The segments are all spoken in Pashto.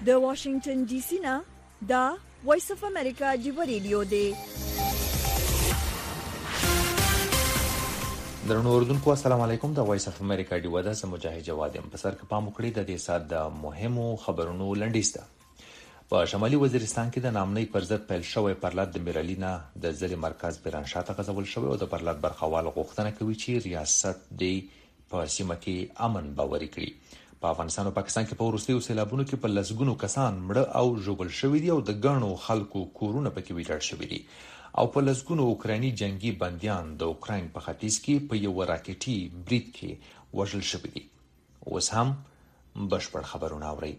د واشنگټن ډي سي نه دا وایس اف امریکا دی ریډیو دی. درنو اردوونکو السلام علیکم. د وایس اف امریکا دی ودا سم مجاهد جواد ام په سر کې پام وکړئ د دې سات د مهمو خبرونو لنډیز ده. په شمالي وزیرستان کې د نامنۍ پر ضد پیل شوی پرلط د میرالینا د ځلې مرکز بیرانشاته غځول شوی او د پرلط برخوال غوښتنه کوي چې ریاست دی په سیمه کې امن باوري کړي. په افغانستان او پاکستان کې په وروستیو سیلابونو کې په لسګونو کسان مړه او ژوبل شوي دي او د ګڼو خلکو کورونه پکې ویجاړ شوي دي او په لسګونو اوکرایني جنگي بنديان د اوکراین په ختیځ کې په یو راکټي برید کې وژل شوي دي. اوس هم بشپړ خبرونه اورئ.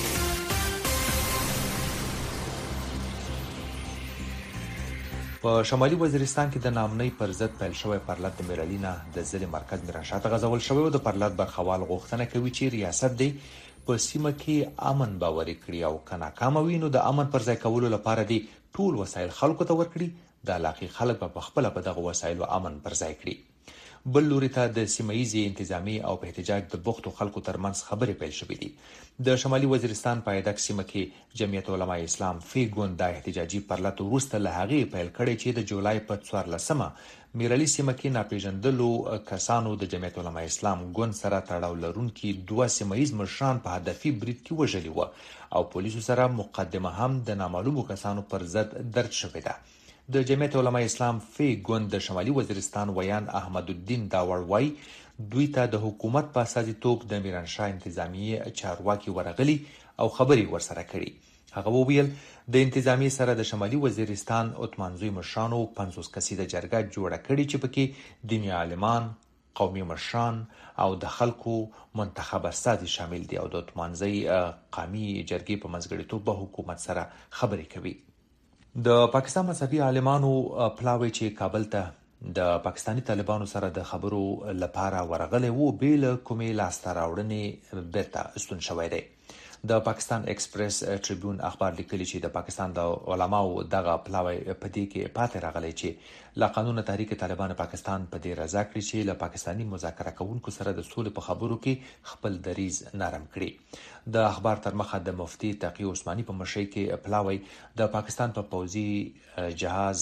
په شمالي وزیرستان کې د نامنۍ پر ضد پیل شوی پرلط د میرالینا د ځلې مرکز بیرانشاته غځول شوی او د پرلط برخوال غوښتنه کوي چې ریاست دی په سیمه کې امن باوري کړي او که ناکامه وي نو د امن پر ځای کولو لپاره دی ټول وسایل خلکو ته ورکړي. د علاقې خلک په خپل په دغه وسایلو امن پر ځای کړي. بل لوري ته د سیمایي انتظامی او په احتجاج د بوختو خلکو ترمنځ خبرې پیل شوې دي. د شمالي وزیرستان په ایدک سیمه کې جمعیت علماء اسلام فی ګوند د احتجاجي پرلط وروسته له هغې پیل کړی چې د جولای په 14مه میرالی سیمه کې ناپېژندلو کسانو د جمعیت علماء اسلام ګوند سره تړاو لرونکي دوه سیمایي مشران په هدفي برید کې وژلي و او پولیسو سره مقدمه هم د نامعلومو کسانو پر ضد درج شوې ده. د جمعیت علماء اسلام فی ګوند د شمالي وزیرستان ویان احمد الدین داور وای دوی ته د حکومت په اساسیتوب د میرانشاه انتظامی چارواکي ورغلي او خبري ورسره کړي. هغه وویل د انتظامی سره د شمالي وزیرستان اتمانزوی مشرانو 50 کسیده جرګه جوړه کړي چې پکې دیني عالمان، قومي مشران او د خلکو منتخب استازي شامل دي او د اتمانزوی قومي جرګې په منځګړیتوب به حکومت سره خبري کوي. د پاکستان مذهبي عالمانو پلاوی چې کابل ته د پاکستانی طالبانو سره د خبرو لپاره ورغلي وو بیل کومې لاسته راوړنې بیرته استون شوی دی. د پاکستان ایکسپریس ټریبیون اخبار لیکلی چې د پاکستان د علماو دغه پلاوی په دې کې پاتې راغلی چې لا قانون تحریک طالبان پاکستان په دې رضا کړی چې له پاکستانی مذاکره کوونکو سره د سولې په خبرو کې خپل دریز نرم کړي. د اخبار تر مخه د مفتی تقی عثماني په مشرۍ کې پلاوی د پاکستان په پوځي جهاز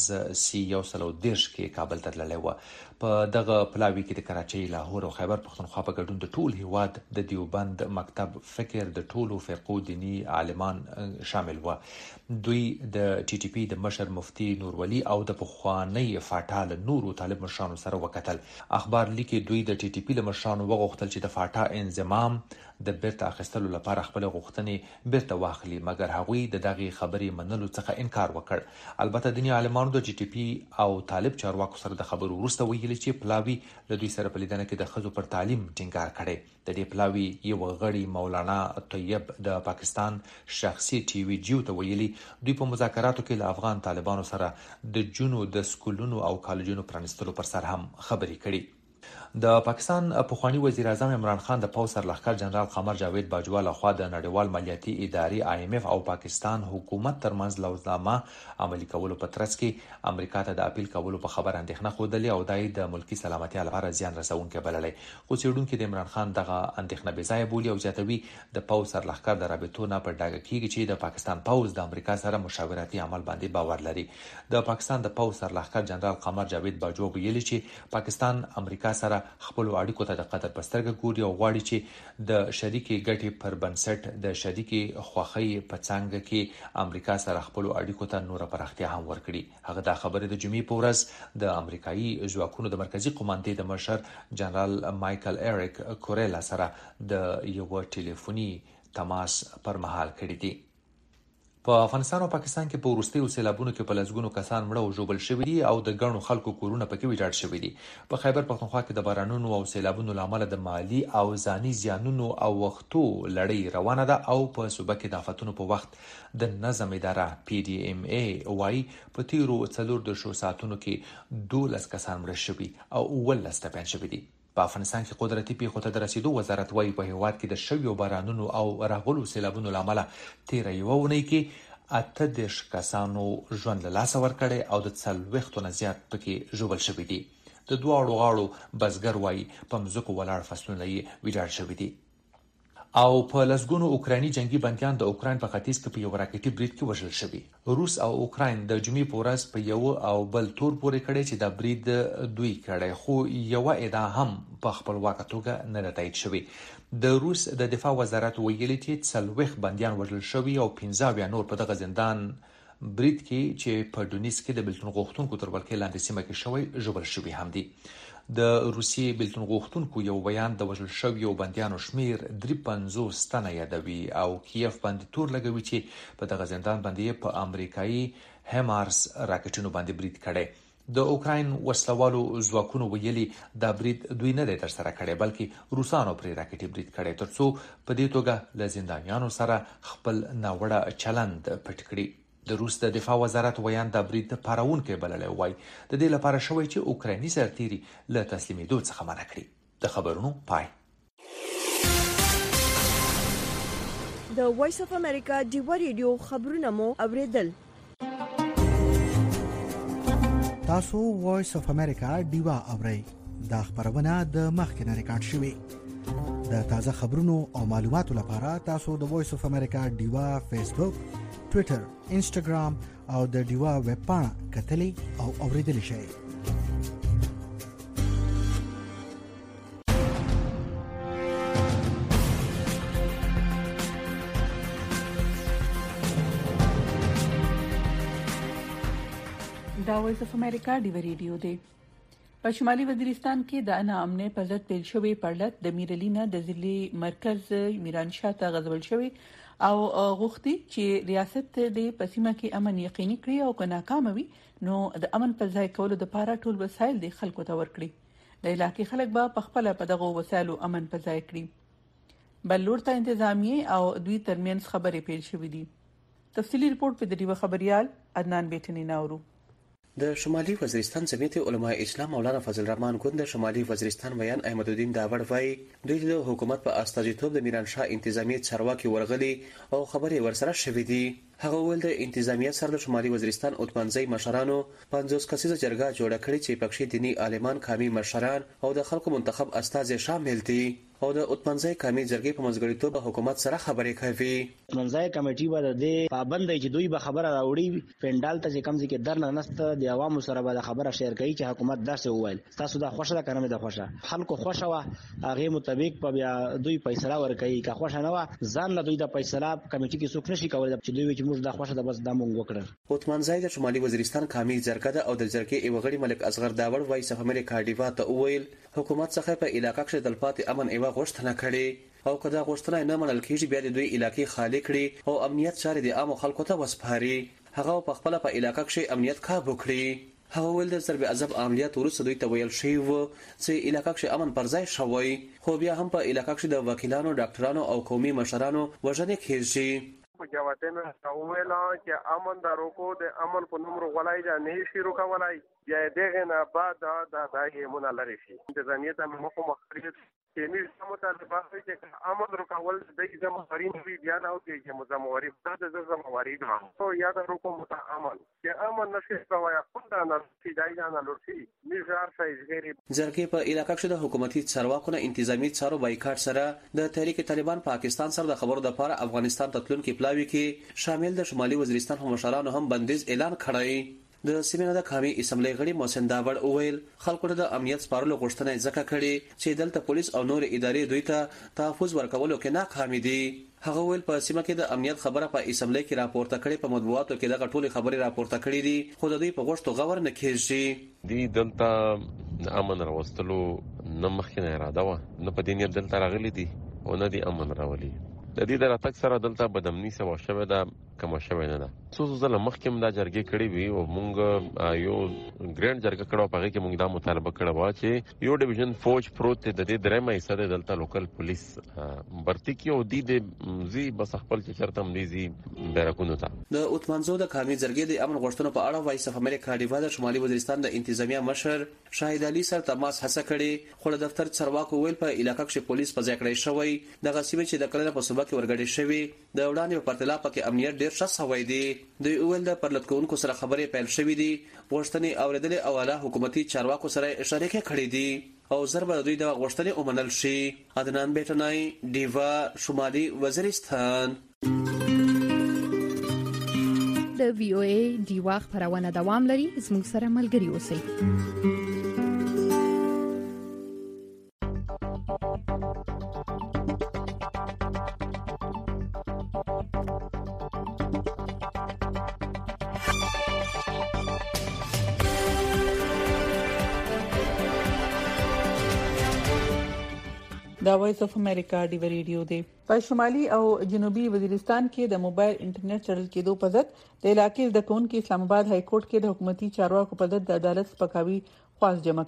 C-130 کې کابل ته تللی و. په دغه پلاوی کې د کراچۍ، لاهور او خیبر پختونخوا په ګډون د ټول هیواد د دیوبند مکتب فکر د ټولو فرقو دینی عالمان شامل و. دوی د ټي ټي پی د مشر مفتی نور ولی او د پخوانی فاټا نورو طالب مشرانو سره وکتل. اخبار لیکي دوی د ټي ټي پی له مشرانو وغوښتل چې د فاټا انضمام د بیرته اخیستلو لپاره خپل غوښتنې بیرته واخلي، مګر هغوی د دغه خبرې منلو څخه انکار وکړ. البته دیني عالمانو د ټي ټي پی او طالب چارواکو سره د خبرو وروسته ویلي چې پلاوی له دوی سره په لیدنه کې د ښځو پر تعلیم ټینګار کړی. د دې پلاوی یو غړي مولانا طیب د پاکستان شخصي ټي وي جیو ته ویلي دوی په مذاکراتو کې له افغان طالبانو سره د جنو د سکولونو او کالجونو پرانستلو پر سر هم خبرې کړي. د پاکستان پخوانی وزیر اعظم عمران خان د پوځ سرلښکر جنرال قمر جاوید باجوا لخوا د نړیوال مالیاتي ادارې IMF او پاکستان حکومت ترمنځ لوزنامه عملي کولو په ترڅ کې امریکا ته د اپیل کولو په خبر اندېښنه ښودلې او دای د ملکی سلامتیا لپاره زیان رسونکي بللې. خو څېړونکي د عمران خان دغه اندېښنه بې ځایه بولي او زیاتوي د پوځ سرلښکر د رابطو نه په ډاګه کیږي چې د پاکستان پوځ د امریکا سره مشاورتي عمل باندې باور لري. د پاکستان د پوځ سرلښکر جنرال قمر جاوید باجوا ویلي چې پاکستان امریکا سره خپل اړیکو ته د قدر په سترګه ګوري او غواړي چې د شریکي ګټې پر بنسټ د شریکي خوښۍ په څنګه کې امریکا سره خپل اړیکو ته نور پراختیا هم ورکړي. هغه دا خبره د جمعې په ورځ د امریکایي ځواکونو د مرکزی قوماندې د مشر جنرال مایکل ایریک کوریلا سره د یو ټلیفوني تماس پر مهال کړی دی. په افغانستان او پاکستان کې په وروستیو سیلابونو کې په لسګونو کسان مړه او ژوبل شوي دي او د ګڼو خلکو کورونه پکې ویجاړ شوي دي. په خیبر پختونخوا کې د بارانونو او سیلابونو له امله د مالی او ځاني زیانونو او وختو لړۍ روانه ده او په صوبه کې د آفتونو په وخت د نظم اداره PDMA وايي په تیرو 14 ساعتونو کې 12 کسان مړه شوي او 19 ټپیان شوي دي. په افغانستان کې قدرتي پیښو ته د رسیدو وزارت وايي په هیواد کې د شویو بارانونو او راغلو سیلابونو له امله تیره یوه اونۍ کې 38 کسانو ژوند له لاسه ورکړی او د 40 نه زیات پکې ژوبل شوي دي. د دواړو غاړو بزګر وايي په مځکو ولاړ فصلونه یې ویجاړ شوي دي. او په لسګونو اوکراني جنگي بنديان د اوکران په ختیځ کې په یو راکټي برید کې وژل شوي. روس او اوکران د جمعې په ورځ په یو او بل تور پورې کړي چې د برید دوی کړي، خو یو ادعا هم په خپلواکه توګه نه تایید شوې. د روس د دفاع وزارت ویلي چې 40 بنديان وژل شوي او 15 نور په دغه زندان برید کې چې په ډونیس کې د بلتون غوښتونکو تر ولکې لاندې سیمه کې شوی ژوبل شوي هم دي. د روسیې بلتون غوښتونکو یو بیان د وژل شویو بنديانو شمیر 53 تنه یادوي او کیف باندې تور لګوي چې په دغه زندان باندې په امریکایي هیمارس راکټونو باندې برید کړي. د اوکراین وسلوالو ځواکونو ویلي دا برید دوی نه دی ترسره کړی، بلکې روسانو پرې راکټي برید کړی ترڅو په دې توګه له زندانیانو سره خپل ناوړه چلند پټ کړي. د روس د دفاع وزارت ویان د برید پارونکي بللی وای د دې لپاره شوی چې اوکرایني سرتیري له تسلیمېدو څخه منع کړي. د خبرونو پای. د وایس اف امریکا ډیوا ریډیو خبرونه مو اوریدل. تاسو وایس اف امریکا ډیوا اورئ. دا خبرونه د مخکنه ریکارډ شوې. د تازه خبرونو او معلوماتو لپاره تاسو د وایس اف امریکا ډیوا فیسبوک، ټوئیټر، انسټاګرام او د ډیوا ویب پاڼه کتلی او اوریدلی شئ. دا وایس اف امریکا ډیوا ریډیو دی. په شمالي وزیرستان کې د ناامنۍ په ضد پیل شوی پرلط د میرلینا د ضلعي مرکز میرانشاه ته غځول شوی او غوښتي چې ریاست د پسیمه کې امن یقیني کړي او که ناکام وي نو د امن په ځای کولو لپاره ټول وسایل د خلکو ته ورکړي. د علاقې خلک به په خپل په دغه وسایلو امن په ځای کړي. بل لور ته انتظامیه او دوی ترمنځ خبرې پیل شوې دي. تفصیلی رپورت په دې خبريال عدنان بیٹنی ناورو. د شمالي وزیرستان جمعیت علماء اسلام مولانا فضل الرحمن ګوند د شمالي وزیرستان بیان احمد الدین داوړ وایي دوی د حکومت په استازیتوب د میرانشاه انتظامی چارواکي ورغلي او خبرې ورسره شوې دي. هغه ول د انتظامیه سره د شمالي وزیرستان اوتمنځي مشرانو 50 کسیزه جرګه جوړه کړې چې پکښې دینی عالمان، قومي مشران او د خلکو منتخب استازي شامل دي او د اوتمنځي قومي جرګې په منځګړیتوب حکومت سره خبرې کوي. اوتمنځي کمیټي به د پابند چې دوی به خبره راوړي پندال ته چې کم ځکه درنه نسته د عوامو سره به خبره شیر کوي چې حکومت داسې وویل تاسو دا خوښه ده کنه د خوښه خلکو خوښه وا هغه مطابق په بیا دوی فیصله ورکوي که خوښه نه و ځان له دوی د فیصله کمیټي کې څوک نشي کولای چې دوی چې موږ دا خوښه ده بس دا مونږ وکړل. اوتمنځي د شمالي وزیرستان قومي جرګه او د جرګې یو غړي ملک اصغر داوړ وایي چې امریکا ډیوا ته وویل حکومت څخه په علاقې کې د تلپاتې امن ایوا غوښتنه کړې او کدا غوښتنه نه منل کیږي بیا د دوی علاقې خالی کړي او امنیت چارې د عام خلکو ته وسپاري. هغه په خپل په علاقې کې امنیت کابو کړی. هغه ول د ضرب عذاب عملیات ورسره دوی ته ویل شي وو چې علاقې کې امن پر ځای شوی خو بیا هم په علاقې کې د وکیلانو، ډاکټرانو او قومي مشرانو وژنې کیږي. په جواتنه اوله چې امن دارو کو د امن په نوم غولای دا نه شي روکولای یا دغه نه بعد دا یې مونږ لري شي انتظامیه ته مخه مخریت چې موږ مطالبه کوي چې امن روکول د ځموري وی بیا نه او چې مزموري د زموري دا او یا د حکومت امن چې امن نشي کوي خپل نه چې دای نه لوري نظر سایزګری. جرګې په علاقې کې د حکومتي چارواکو نه انتظامی چارو بایکاټ سره د تحریک طالبان پاکستان سره د خبرو د لپاره افغانستان تطلون کې پلاوي کې شامل د شمالي وزیرستان هم مشرانو هم بندیز اعلان کړی. د سیمه د قومي اسمبلی غړي محسن داوړ اویل خلکو ته د امنیت سپارلو غوښتنه ځکه کړي چې دلته پولیس او نور ادارې دوی ته تحفظ ورکولو کې ناکام دي. هغه ویل په سیمه کې د امنیت خبره په اسمبلی کې راپورته کړي په مطبوعاتو کې دغه ټولې خبرې راپورته کړي دي خو د دوی په غوښتنو غور نه کیږي. دی دلته د امن راوستلو نه مخکې اراده و نه په دې دلته راغلي دي او نه دی امن راولي. د دې د راتګ سره دلته بدامني سوا شوه دا کوم شوه نه ده. څو ځله مخکې دا جرګې کړې وي او مونږ یو ګرانډ جرګه کړو په هغه کې مونږ دا مطالبه کړو چې یو ډیویژن فوج پروت د دې درېمه حصہ د دلته لوکل پولیس برتي کې او د زی بس خپل چې چرته مليزي بیرکونو ته. د اوتمنځو د قومي جرګې د امن غوښتنو په اړه وایس اف امریکا ډیوا د شمالي وزیرستان د انتظامیه مشر شاهد علي سره تماس هڅه کړې خو د دفتر چارواکو ویل په علاقې کې پولیس په ځای کړی شوی دغه سیمه چې د کلنه په صوبه کې ورګړې شوی د وړاندې په پرتله پکې امنیت ډیر ښه شوی دی. دوی اول د پرلطکونکو سره خبرې پیل شوې دي غوښتنې اوریدل او اعلی حکومتي چارواکو سره اشاره کړې دي. او ضربه دوی د غوښتنې ومنل شي. عدنان بیٹنای، ډیوا، شمالي وزیرستان. د وی او ای ډیوا خبرونه دوام لري. زموږ سره ملګري اوسئ. دا وایس اف امریکا دی ریډیو دی. په شمالي او جنوبي وزیرستان کې د موبایل انټرنیټ چړل کېدو په ضد د علاقې د کون کې اسلام آباد های کورټ کې د حکومتي چارواکو په ضد د عدالت سپکاوي خواست جمع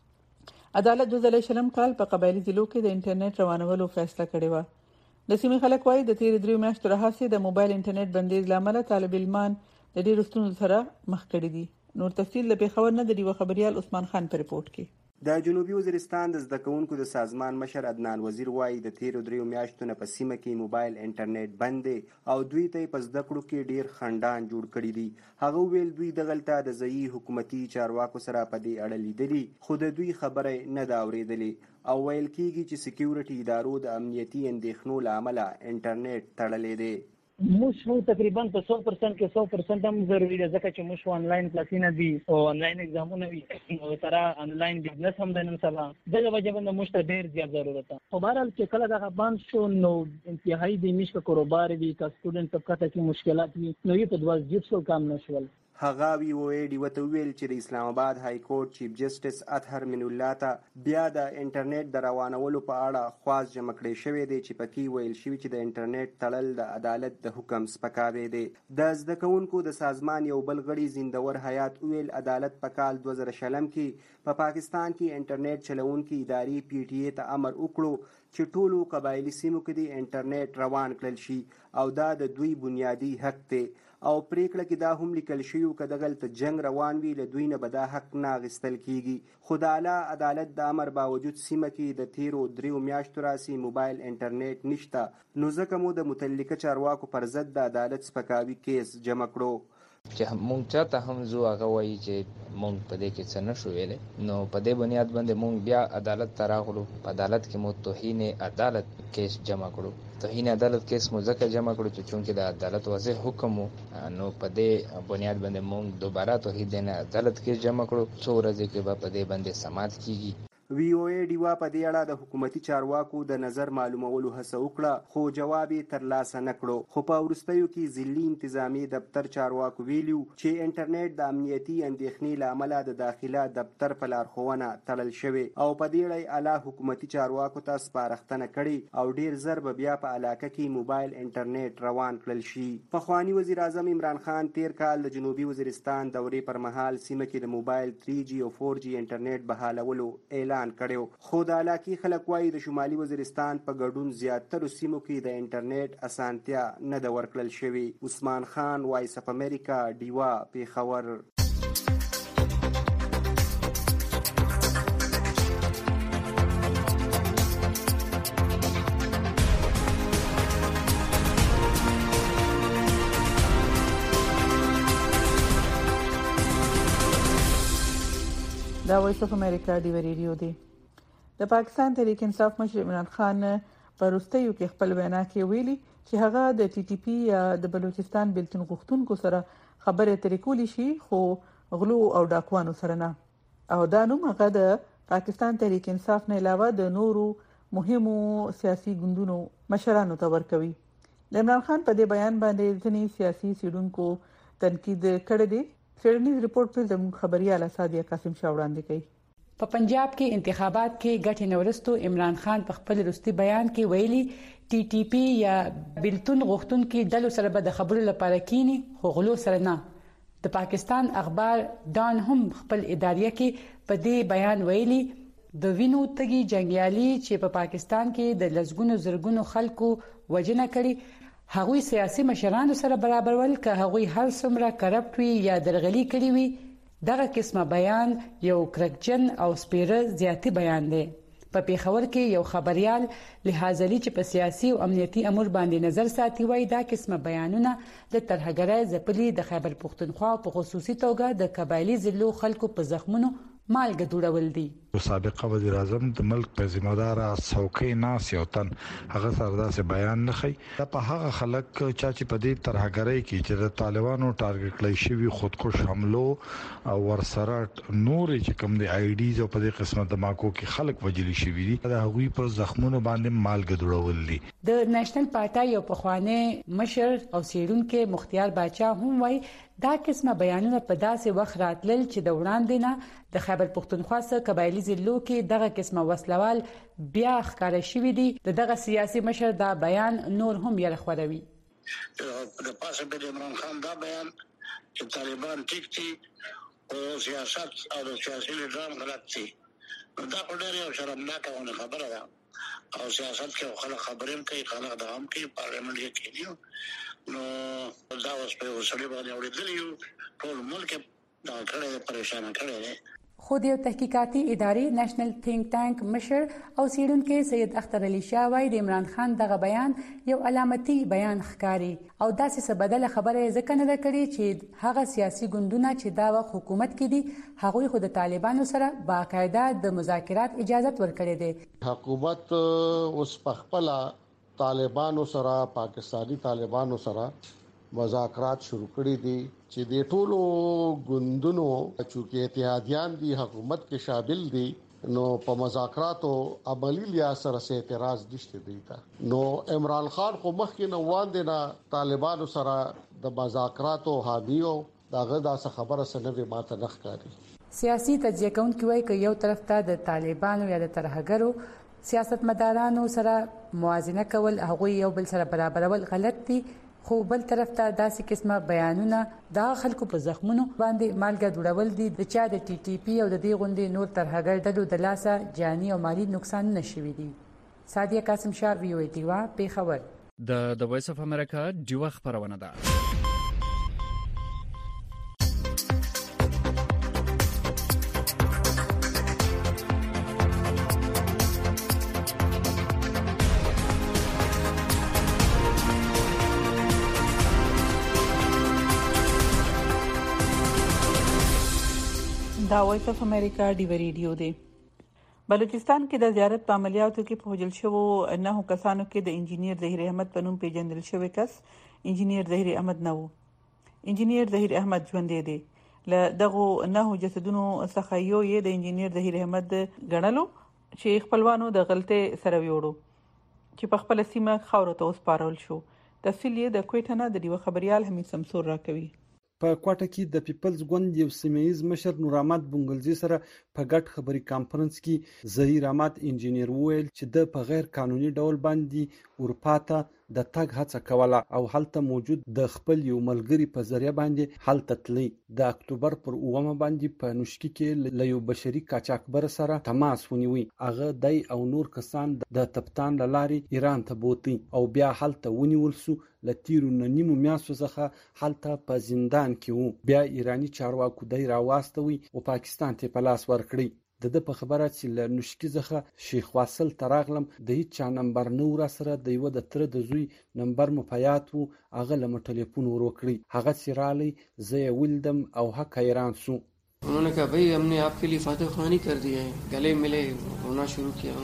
کړي. عدالت 2000 کال په قبایلی ضلعو کې د انټرنیټ روانولو فیصله کړې و. د سیمې خلک وايي د تیر 3 میاشتو راهیسې د موبایل انټرنیټ بندیز لامل طالب علمان د ډېر ستونزو سره مخ کړي دي. نور تفصیل له پیښور نه د دیو خبريال عثمان خان په ریپورت کې. د جنوبي وزیرستان د زده کوونکو د سازمان مشر عدنان وزیر وایي د تیر 3 میاشتو نه په سیمه کې موبایل انټرنیټ بند دی او دوی ته په زده کړو کې ډیر خندان جوړ کړی دي. هغه ویل دوی دغلطه د ځایي حکومتي چارواکو سره په دې اړه لیدلي خو د دوی خبره نه دا اورېدلې او ویل کېږي چې سکیورټي ادارو د امنیتي اندېښنو له امله انټرنیټ تړلی دی. موږ تقریبا په 100% کې 100% هم ضروري ده ځکه چې موږ آنلاین کلاسونه دي او آنلاین اگزامونه وي او سره آنلاین بزنس هم د نن سبا دغه وجه باندې موږ ته ډېر زیات ضرورت ده. خو بهرحال چې کله دغه بند شو نو انتهایی د میشک کاروبار وي کا سټوډنټ طبقه کې مشکلات وي نو یې په 12 کام نشول. هغه وی او ای ډیو ته ویل چې د اسلام آباد های کورټ چیف جسټس اطهر من الله ته بیا د انټرنیټ د روانولو په اړه خواست جمع کړی شوی دی چې پکې ویل شوی چې د انټرنیټ تړل د عدالت د حکم سپکاوی دی. د زده کوونکو د سازمان یو بل غړي زندور حیات ویل عدالت په کال 2000 کې په پاکستان کې انټرنیټ چلوونکي ادارې پی ټی ای ته امر وکړو چې ټولو قبایلی سیمو کې د انټرنیټ روان کړل شي او دا د دوی بنیادی حق دی او پریکړه کې دا هم لیکل شوی چې دغلت جنگ روان وی له دوی نه به دا حق نه غستل کیږي. خو د اعلی عدالت د امر باوجود سیمه کې د تیرو 3 میاشتو راسي موبایل انټرنیټ نشته نو ځکه مو د متعلقه چارواکو پر ضد د عدالت سپکاوي کیس جمع کړو. چې مونږ چاته هم زو هغه وایي چې مونږ په دې کې څه نشو ویلې نو په دې بنیاد باندې مونږ بیا عدالت ته راغلو. په عدالت کې مو توهین عدالت کیس جمع کړو. توهین عدالت کیس مو ځکه جمع کړو چې چونکې د عدالت واضح حکم نو په دې بنیاد باندې مونږ دوباره توهین عدالت کیس جمع کړو. څو ورځې کې به په دې باندې سماعت کیږي. وی او ای ډیوا په دې اړه د حکومتي چارواکو د نظر معلومولو هڅه وکړه خو جواب یې ترلاسه نه کړو. خو په وروستیو کې ضلعي انتظامی دفتر چارواکو ویلو چې انټرنیټ د امنیتي اندېښنې له امله د داخله دفتر په لارښوونه تړل شوی او په دې اړه اعلی حکومتي چارواکو ته سپارښتنه کړې او ډیر زر به بیا په علاقه کې موبایل انټرنیټ روان کړل شي. پخوانی وزیر اعظم عمران خان تیر کال د جنوبي وزیرستان دورې پر مهال سیمه کې د موبایل 3G او 4G انټرنیټ بحالولو اعلان کړو. خو د علاقې خلک وايي د شمالي وزیرستان په ګډون زیاتره سیمو کې د انټرنیټ اسانتیا نه ده ورکړل شوې. عثمان خان، وایس اف امریکا، ډیوا، پیښور. دا وایس اف امریکا دی ریډیو دی. د پاکستان تحریک انصاف مشر عمران خان په وروستیو کې خپل وینا کې ویلي چې هغه د ټي ټي پی یا د بلوچستان بلتون غوښتونکو سره خبرې اترې کولی شي خو غلو او ډاکوانو سره نه. او دا نوم هغه د پاکستان تحریک انصاف نه علاوه د نورو مهمو سیاسي ګوندونو مشرانو ته ورکوي. د عمران خان په دې بیان باندې ځینې سیاسي سیډونکو تنقید کړی دی. فیرنیز رپورت پر زموږ خبريال اسادیا قاسم شاه وړاندې کوي. په پنجاب کې انتخابات کې ګټې نورستو عمران خان په خپل وروستي بیان کې ویلي ټي ټي پی یا بلتون غوښتونکو ډلو سره به د خبرو لپاره کینی خو غلو سره نه. د پاکستان اخبار ډان هم خپل اداریه کې په دې بیان ویلي د وینو تګي جنگیالي چې په پاکستان کې د لزګونو زرګونو خلکو وجنه کړي هغوی سیاسي مشرانو سره برابرول که هغوی هر څومره کرپټ وي یا درغلي کړي وي دغه قسمه بیان یو کرکجن او سپیره زیاتی بیان دی. په پیښور کې یو خبريال لحاظلی چې په سیاسي او امنیتي امور باندې نظر ساتي وای دا قسمه بیانونه د ترهګرۍ ځپلي د خیبر پختونخوا په خصوصي توګه د قبایلی ضلعو خلکو په زخمونو مالګه دوړول دي. سابقه وزیر اعظم د ملک په ذمہدار څوکۍ ناس یو تن هغه سره داسې بیان نه خي په هغه خلک چې په دې ترهګرۍ کې چې د طالبانو ټارګټ کړی شوی خودکش حملو او ورسره نور چې کوم دی آی ډیز او په دې قسمه دماکو کې خلک وجلی شوی دي دا هغوی په زخمونو باندې مالګه دوړول دي. د نېشنل پارټي یو پخوانی مشر او سیډونکو مختیار باچا هم وایي دا قسمه بیانونه په داسې وخت راتلل چې د وړاندې نه د خیبر پختونخوا څخه قبایلی ضلعو کې دغه قسمه وسلوال بیا ښکار شوی دي. دغه سیاسي مشر دا بیان نور هم یې خوروي. د پاسه د عمران خان دا بیان چې طالبان ټیک دي او سیاست او سیاسي نظام غلط دي دا په ډېر یو شرمناکه خبره ده او سیاست کې خلک خبرې کوي خلک د هم کې پارلیمنت کې کېدیو نو دا اوس په وسلې باندې اورېدلی ټول ملک دا کړه پریشان کړي. خو د تحقیقاتي ادارې نېشنل تھینک ټانک مشر او سیډونکو سید اختر علي شاه وايي د عمران خان دغه بیان یو علامتي بیان ښکاري او داسې څه بدله خبره ځکه نه کړي چې هغه سیاسي ګوندونه چې دا وخت حکومت کې دي هغوی خو د طالبانو سره باقاعده د مذاکرات اجازه ورکړي دي. حکومت اوس پخپله طالبانو سره پاکستانی طالبانو سره مذاکرات شروع کړي دي چې د ټولو ګوندونو چې اتحادیان دي حکومت کې شامل دي نو په مذاکراتو عملی لیا سره اعتراض نشته دی تا نو عمران خان خو مخکې نو واندې نه طالبانو سره د مذاکراتو حامیو داغه داسه خبره سنوي ماته نخ کاری. سیاسي تجزیه کوونکي وایي چې یو طرف ته د طالبانو یا د ترهګرو سیاستمدارانو سره موازنه کول هغه یو بل سره برابرول غلط دي خو بل طرف ته داسې قسمه بیانونه د خلکو په زخمونو باندې مالګه دوړول دي د چا د ټي ټي پی او د دې غونډې نور ترهګر ډلو د لاسه جاني او مالی نقصان نشوي دي. سادیه قاسم شاه وی او ای ټی وا پیښور. د وایس اف امریکا ډیوه خبرونه ده. دا وایس اف امریکا ډیو ریډیو دی. بلوچستان کې د زیارت په عملیاتو کې په وژل شوو 9 کسانو کې د انجینیر ظهیر احمد په نوم پیژندل شوی کس انجینیر ظهیر احمد نه وو. انجینیر ظهیر احمد ژوند دی. له دغه 9 جسدونو څخه یو یې د انجینیر ظهیر احمد غړلو چې خپلوانو د غلطه سره ویوړو چې په خپل سیمه خاورو ته وسپارول شو. تفصیل یې د کوټه نه د دیو خبريال حمید سمسور راکوي. په کوټه کې د پیپلز ګوند یو سیمایي مشر نور احمد بنگلزی سره په ګډ خبري کانفرنس کې ظهیر احمد انجینیر وویل چې د په غیر قانوني ډول باندې اروپا ته د تګ هڅه کوله او هلته موجود د خپل یو ملګری په ذریعہ باندې هلته تللی. د اکتوبر پر 9 باندې په نوشکی کې له یو بشري قاچاقبر سره تماس ونیوي. هغه دای او نور کسان د تپتان لارې ایران ته بوتي او بیا هلته ونیول سو. لتیرو نیمو میاشتو څخه هلته په زندان کې وو. بیا ایرانی چارواکو دای راواستوي او پاکستان ته په لاس ورکړي. د په خبره چې له نوشکی څخه شیخ واصل تراغلم د هیڅ نمبر نو را سره د یو د تر د زوی نمبر مپیات وو. هغه له ټلیفون ورکړي. هغه سیرالي زه ولدم او حق حیران سو. उन्होंने कहा भाई हमने आपके लिए फातह ख़ुरानी कर दिया है. गले मिले रोना शुरू किया.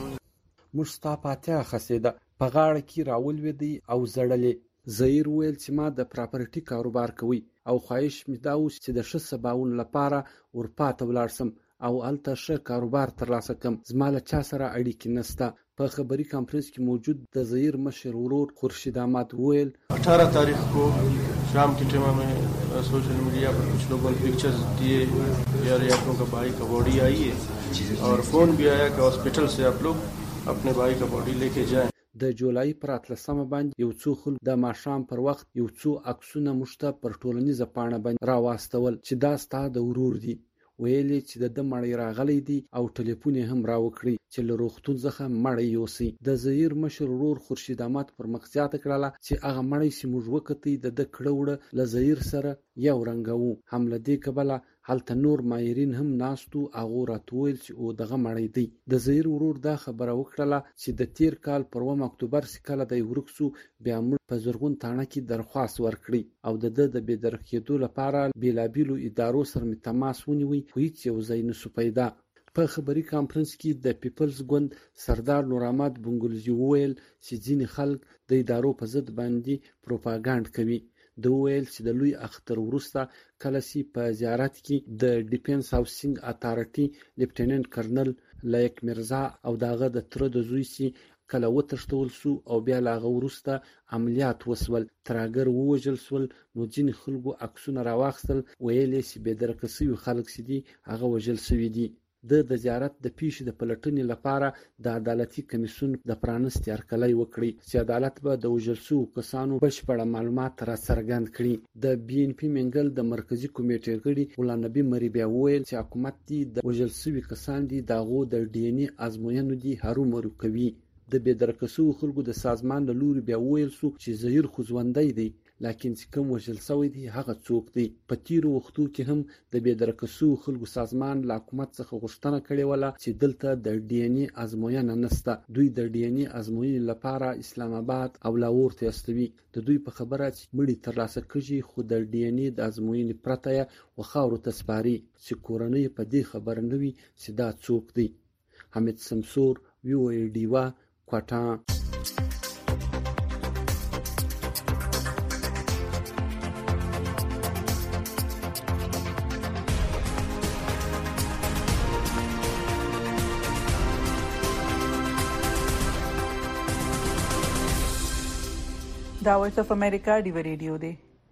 مصطفی خسیده په غاړه کې راولوي او زړلې. ظهیر ویل چې ما د پراپرټي کاروبار کوي او خواهش مې دا و چې د ښه سباون لپاره اروپا ته ولاړ سم او هلته ښه کاروبار ترلاسه کړم. زما له چا سره اړیکې نشته. په خبري کانفرنس کې موجود د ظهیر مشر ورور خورشید احمد ویل 18 तारीख को शाम के टाइम में सोशल मीडिया पर कुछ लोगों ने पिक्चर्स दिए यार आप लोगों का भाई का बॉडी आई है और फोन भी आया कि हॉस्पिटल से आप लोग अपने भाई का बॉडी लेके जाएं. د جولای پر 13 باندې یو څو خل د ماښام پر وخت یو څو عکسونه مشته پر ټولنیزه پاڼه باندې راواستول چې دا ستا د ورور دی. ویلي چې د مړی راغلی دی او ټلیفون هم راوکړي چې له روغتون څخه مړی یوسي. د ظهیر مشر ورور خورشید احمد پر مخزیات کړله چې هغه مړی چې موږ وکړي د کړهوړه له ظهیر سره یو رنګو. حمله دی کبله هلته نور ماهرین هم ناستو. هغه راتویل چې او دغه مړی دی. د ظهیر ورور دا خبره وکړه چې د تیر کال پر 1 اکتوبر سکه د ورکسو بیا موږ په زرغون تانه کې درخواست ورکړي او د بيدرکېدو لپاره بیلابیلو ادارو سره تماس ونیوي خو هیڅ یو ځای نشو پیدا. په خبري کانفرنس کې د پیپلز ګوند سردار نور احمد بنګلزي وویل چې ځینې خلک د ادارو په ضد باندې پروپاګاندا کوي. د ویل چې د لوی اختر وروسته کله چې په زیارت کې د ډیفنس هاوسینګ اتارټي لیفټیننټ کرنل لایق مرزا او داغه د تر د زوی سي کله وتښتول سو او بیا لاغه وروسته عملیات وسول ترګر ووجل سول. نو ځینې خلکو عکسونه راواخستل ویلې چې به درکسي خلک سي دي هغه وجل سوي دي. د زیارت د پیښې د پلټنې لپاره د عدالتي کمیسیون د پرانستې هرکلی وکړي چې عدالت به د وژل شوو کسانو بشپړ معلومات را څرګند کړي. د بي ان پي منګل د مرکزی کمیټې غړي غلام نبی مری بیا ویل چې حکومت دي د وژل شوي کسان دي دغه د ډي ان اي ازموینو دي هرومرو کوي. د بېدرکسو خلکو د سازمان له لوري بیا ویل سو چې زهیر خو ژوندی دی لکن چې کوم وژل شوی دی هغه څوک دی. په تیرو وختو کې هم د بېدرکسو خلکو سازمان له حکومت څخه غوښتنه کړې وله چې دلته د ډي ان اي ازموینه نشته. دوی د ډي ان اي ازموینې لپاره اسلام آباد او لاهور ته استوي. د دوی په خبره چې مړي ترلاسه کړي خو د ډي ان اي د ازموینې پرته یې وخاورو ته سپاري چې کورنۍ په دې خبر نه وي چې دا څوک دی. حمید سمسور وی او ای ډیوا کوټا. دا وایس اف امریکا ډیو ریډیو دی.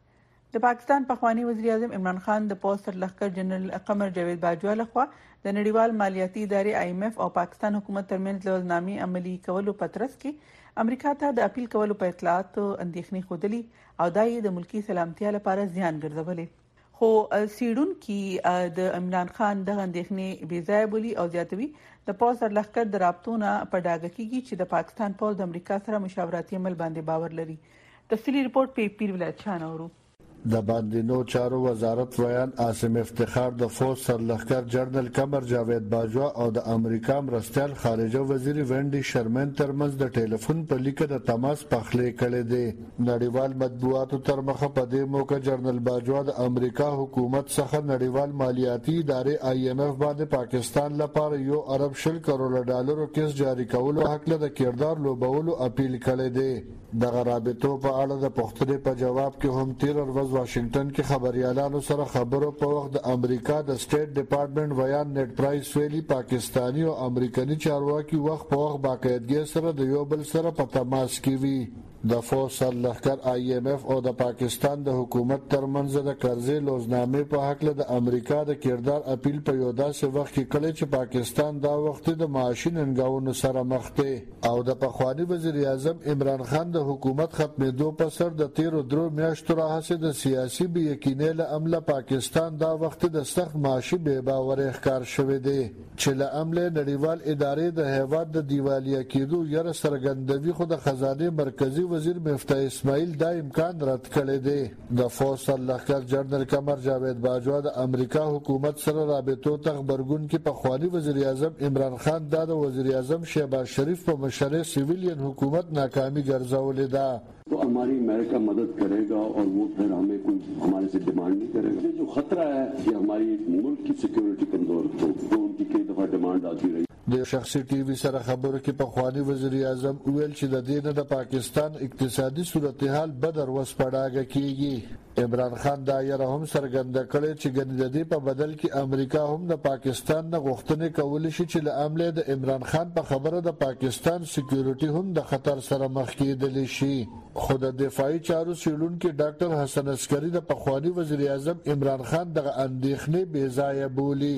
د پاکستان پخوانی وزیر اعظم عمران خان د پوسټ سرلښکر جنرال قمر جاوید باجوا لخوا د نړیوال مالیاتي ادارې آی ایم ایف او پاکستان حکومت ترمنځ لوزنامې عملی کولو پترس کې امریکا ته د اپیل کولو په اطلاعات اندېښنې خوده او دای د ملکی سلامتیا لپاره زیان ګرځولې. خو سیډون کې د عمران خان د اندېښنې بې ځای بولی او زیاتوي د پوسټ سرلښکر د رابطونه په ډاګه کېږي چې د پاکستان پوز د امریکا سره مشاورتي عمل باندې باور لري. تفصیلی رپورت په پیر ولایت شان اورو. د باندینو چارو وزارت ویان عاصم افتخار د فوج سرلښکر جنرال قمر جاوید باجوا او د امریکا مرستیال خارجه وزیر وینډي شرمن ترمنځ د ټلیفون په لیکه د تماس پخلې کړې دي. نړیوال مطبوعاتو تر مخه په دې موقع جنرال باجوا د امریکا حکومت څخه نړیوال مالیاتي ادارې آی ایم ایف باندې پاکستان لپاره $1 ارب کروڑ کیس جاری کولو حق له کردار لوبولو اپیل کړی دی. د غرابتو په اړه د پښتنې په جواب کې هم تیر ورځ واشنگټن کې خبريالانو سره خبرو په وخت د امریکا د سټیټ ډپارټمنټ ویان نیټ پرایس ویلي پاکستانی او امریکایي چارواکي وخت په وخت باقاعدګۍ سره د یو بل سره په تماس کې وي. د فوج سرلښکر آی ایم ایف او د پاکستان د حکومت ترمنځ د قرضې لوزنامې په حق له د امریکا د کردار اپیل په یو داسې وخت کې کړی چې پاکستان دا وخت د معاشي ننګونو سره مخ دی او د پخوانی وزیر اعظم عمران خان د حکومت ختمېدو په سر د 13 میاشتو راهیسې د سیاسي بې یقینۍ له امله پاکستان دا وخت د سخت معاشي بې باورۍ ښکار شوی دی چې له امله نړیوال ادارې د هیواد د دیوالیا کېدو یره څرګندوي. خو د خزانه مرکزی وزیر مفتاح اسماعیل دا امکان رد کړی دی. د فوج سرلښکر جنرال قمر جاوید باجوا د امریکا حکومت سره رابطو ته خبرګون کې پخوانی وزیر اعظم عمران خان دا د وزیر اعظم شهباز شریف په مشرۍ سیویلین حکومت ناکامي ګرځولې ده. तो हमारी अमेरिका मदद करेगा और वो फिर हमें कोई हमारे से डिमांड नहीं करेगा. ये जो खतरा है कि हमारी मुल्क की सिक्योरिटी कमजोर हो तो उनकी कई दफा डिमांड आती रही. د شخصي ټي وي سره خبرو کې پخوانی وزیر اعظم ویل چې د دې نه د پاکستان اقتصادي صورتحال بدر وسپړاګه کیږي. عمران خان دا یې هم څرګنده کړې چې ګنې د دې په بدل کې امریکا هم د پاکستان نه غوښتنې کولې شي چې له عمله د عمران خان په خبره د پاکستان سکیورټي هم د خطر سره مخ کېدلی شي. خو د دفاعي چارو سیلونکي ډاکټر حسن عسکری د پخوانی وزیر اعظم عمران خان دغه اندېښنې بې ځایه بولي.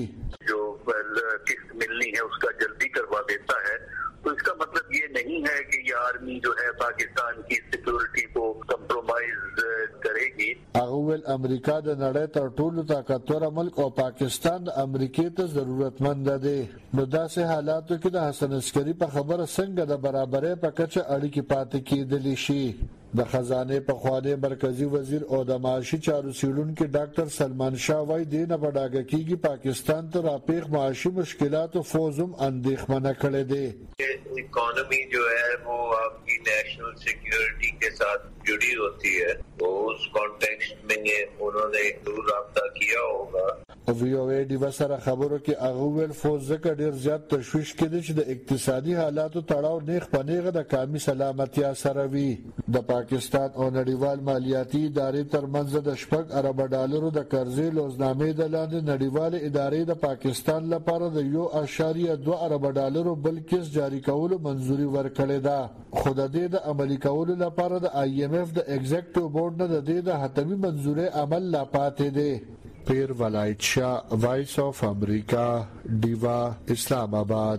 मिलनी है उसका जल्दी करवा देता है तो इसका मतलब ये नहीं है कि ये आर्मी जो है पाकिस्तान की सिक्योरिटी को कंप्रोमाइज करेगी. اول امریکا د نړۍ تر ټولو طاقتور ملک او پاکستان د امریکای ته ضرورتمند دی. نو داسې حالاتو کې د حسن عسکری په خبره څنګه د برابرۍ په کچه اړیکې پاتې کېدلی شي. د خزانه په خوانه مرکزی وزیر او د معاشي چارو سیلونکي ډاکټر سلمان شاه وای دی نه بډاګه کیږي پاکستان ته راپیښ معاشي مشکلات او فوزم اندېښمنه کړي دي. इकोनॉमी जो है वो आपकी नेशनल सिक्योरिटी के साथ जुड़ी होती है तो उस कॉन्टेक्स्ट में ये उन्होंने जरूर राब्ता किया होगा. او وی او ای دی وسره خبرو کې هغه ول فوز زکه ډیر زیات تشویش کړي چې د اقتصادي حالاتو تړاو نیغ پنیغه د قومي سلامتیا سره وي. د پاکستان او نړیوال مالیاتي ادارې ترمنځ د $6 ارب د قرضې لوزنامې د لاندې نړیوال ادارې د پاکستان لپاره د $1.2 ارب بل کیس جاری کولو منځوري ورکړې ده، خو د دې د عملي کولو لپاره د IMF د ایگزیکټیو بورډ نه د دې د حتمي منځوري عمل لا پاتې دی. پیر ولایت شاه، وایس اف امریکا، ډیوا، اسلام آباد.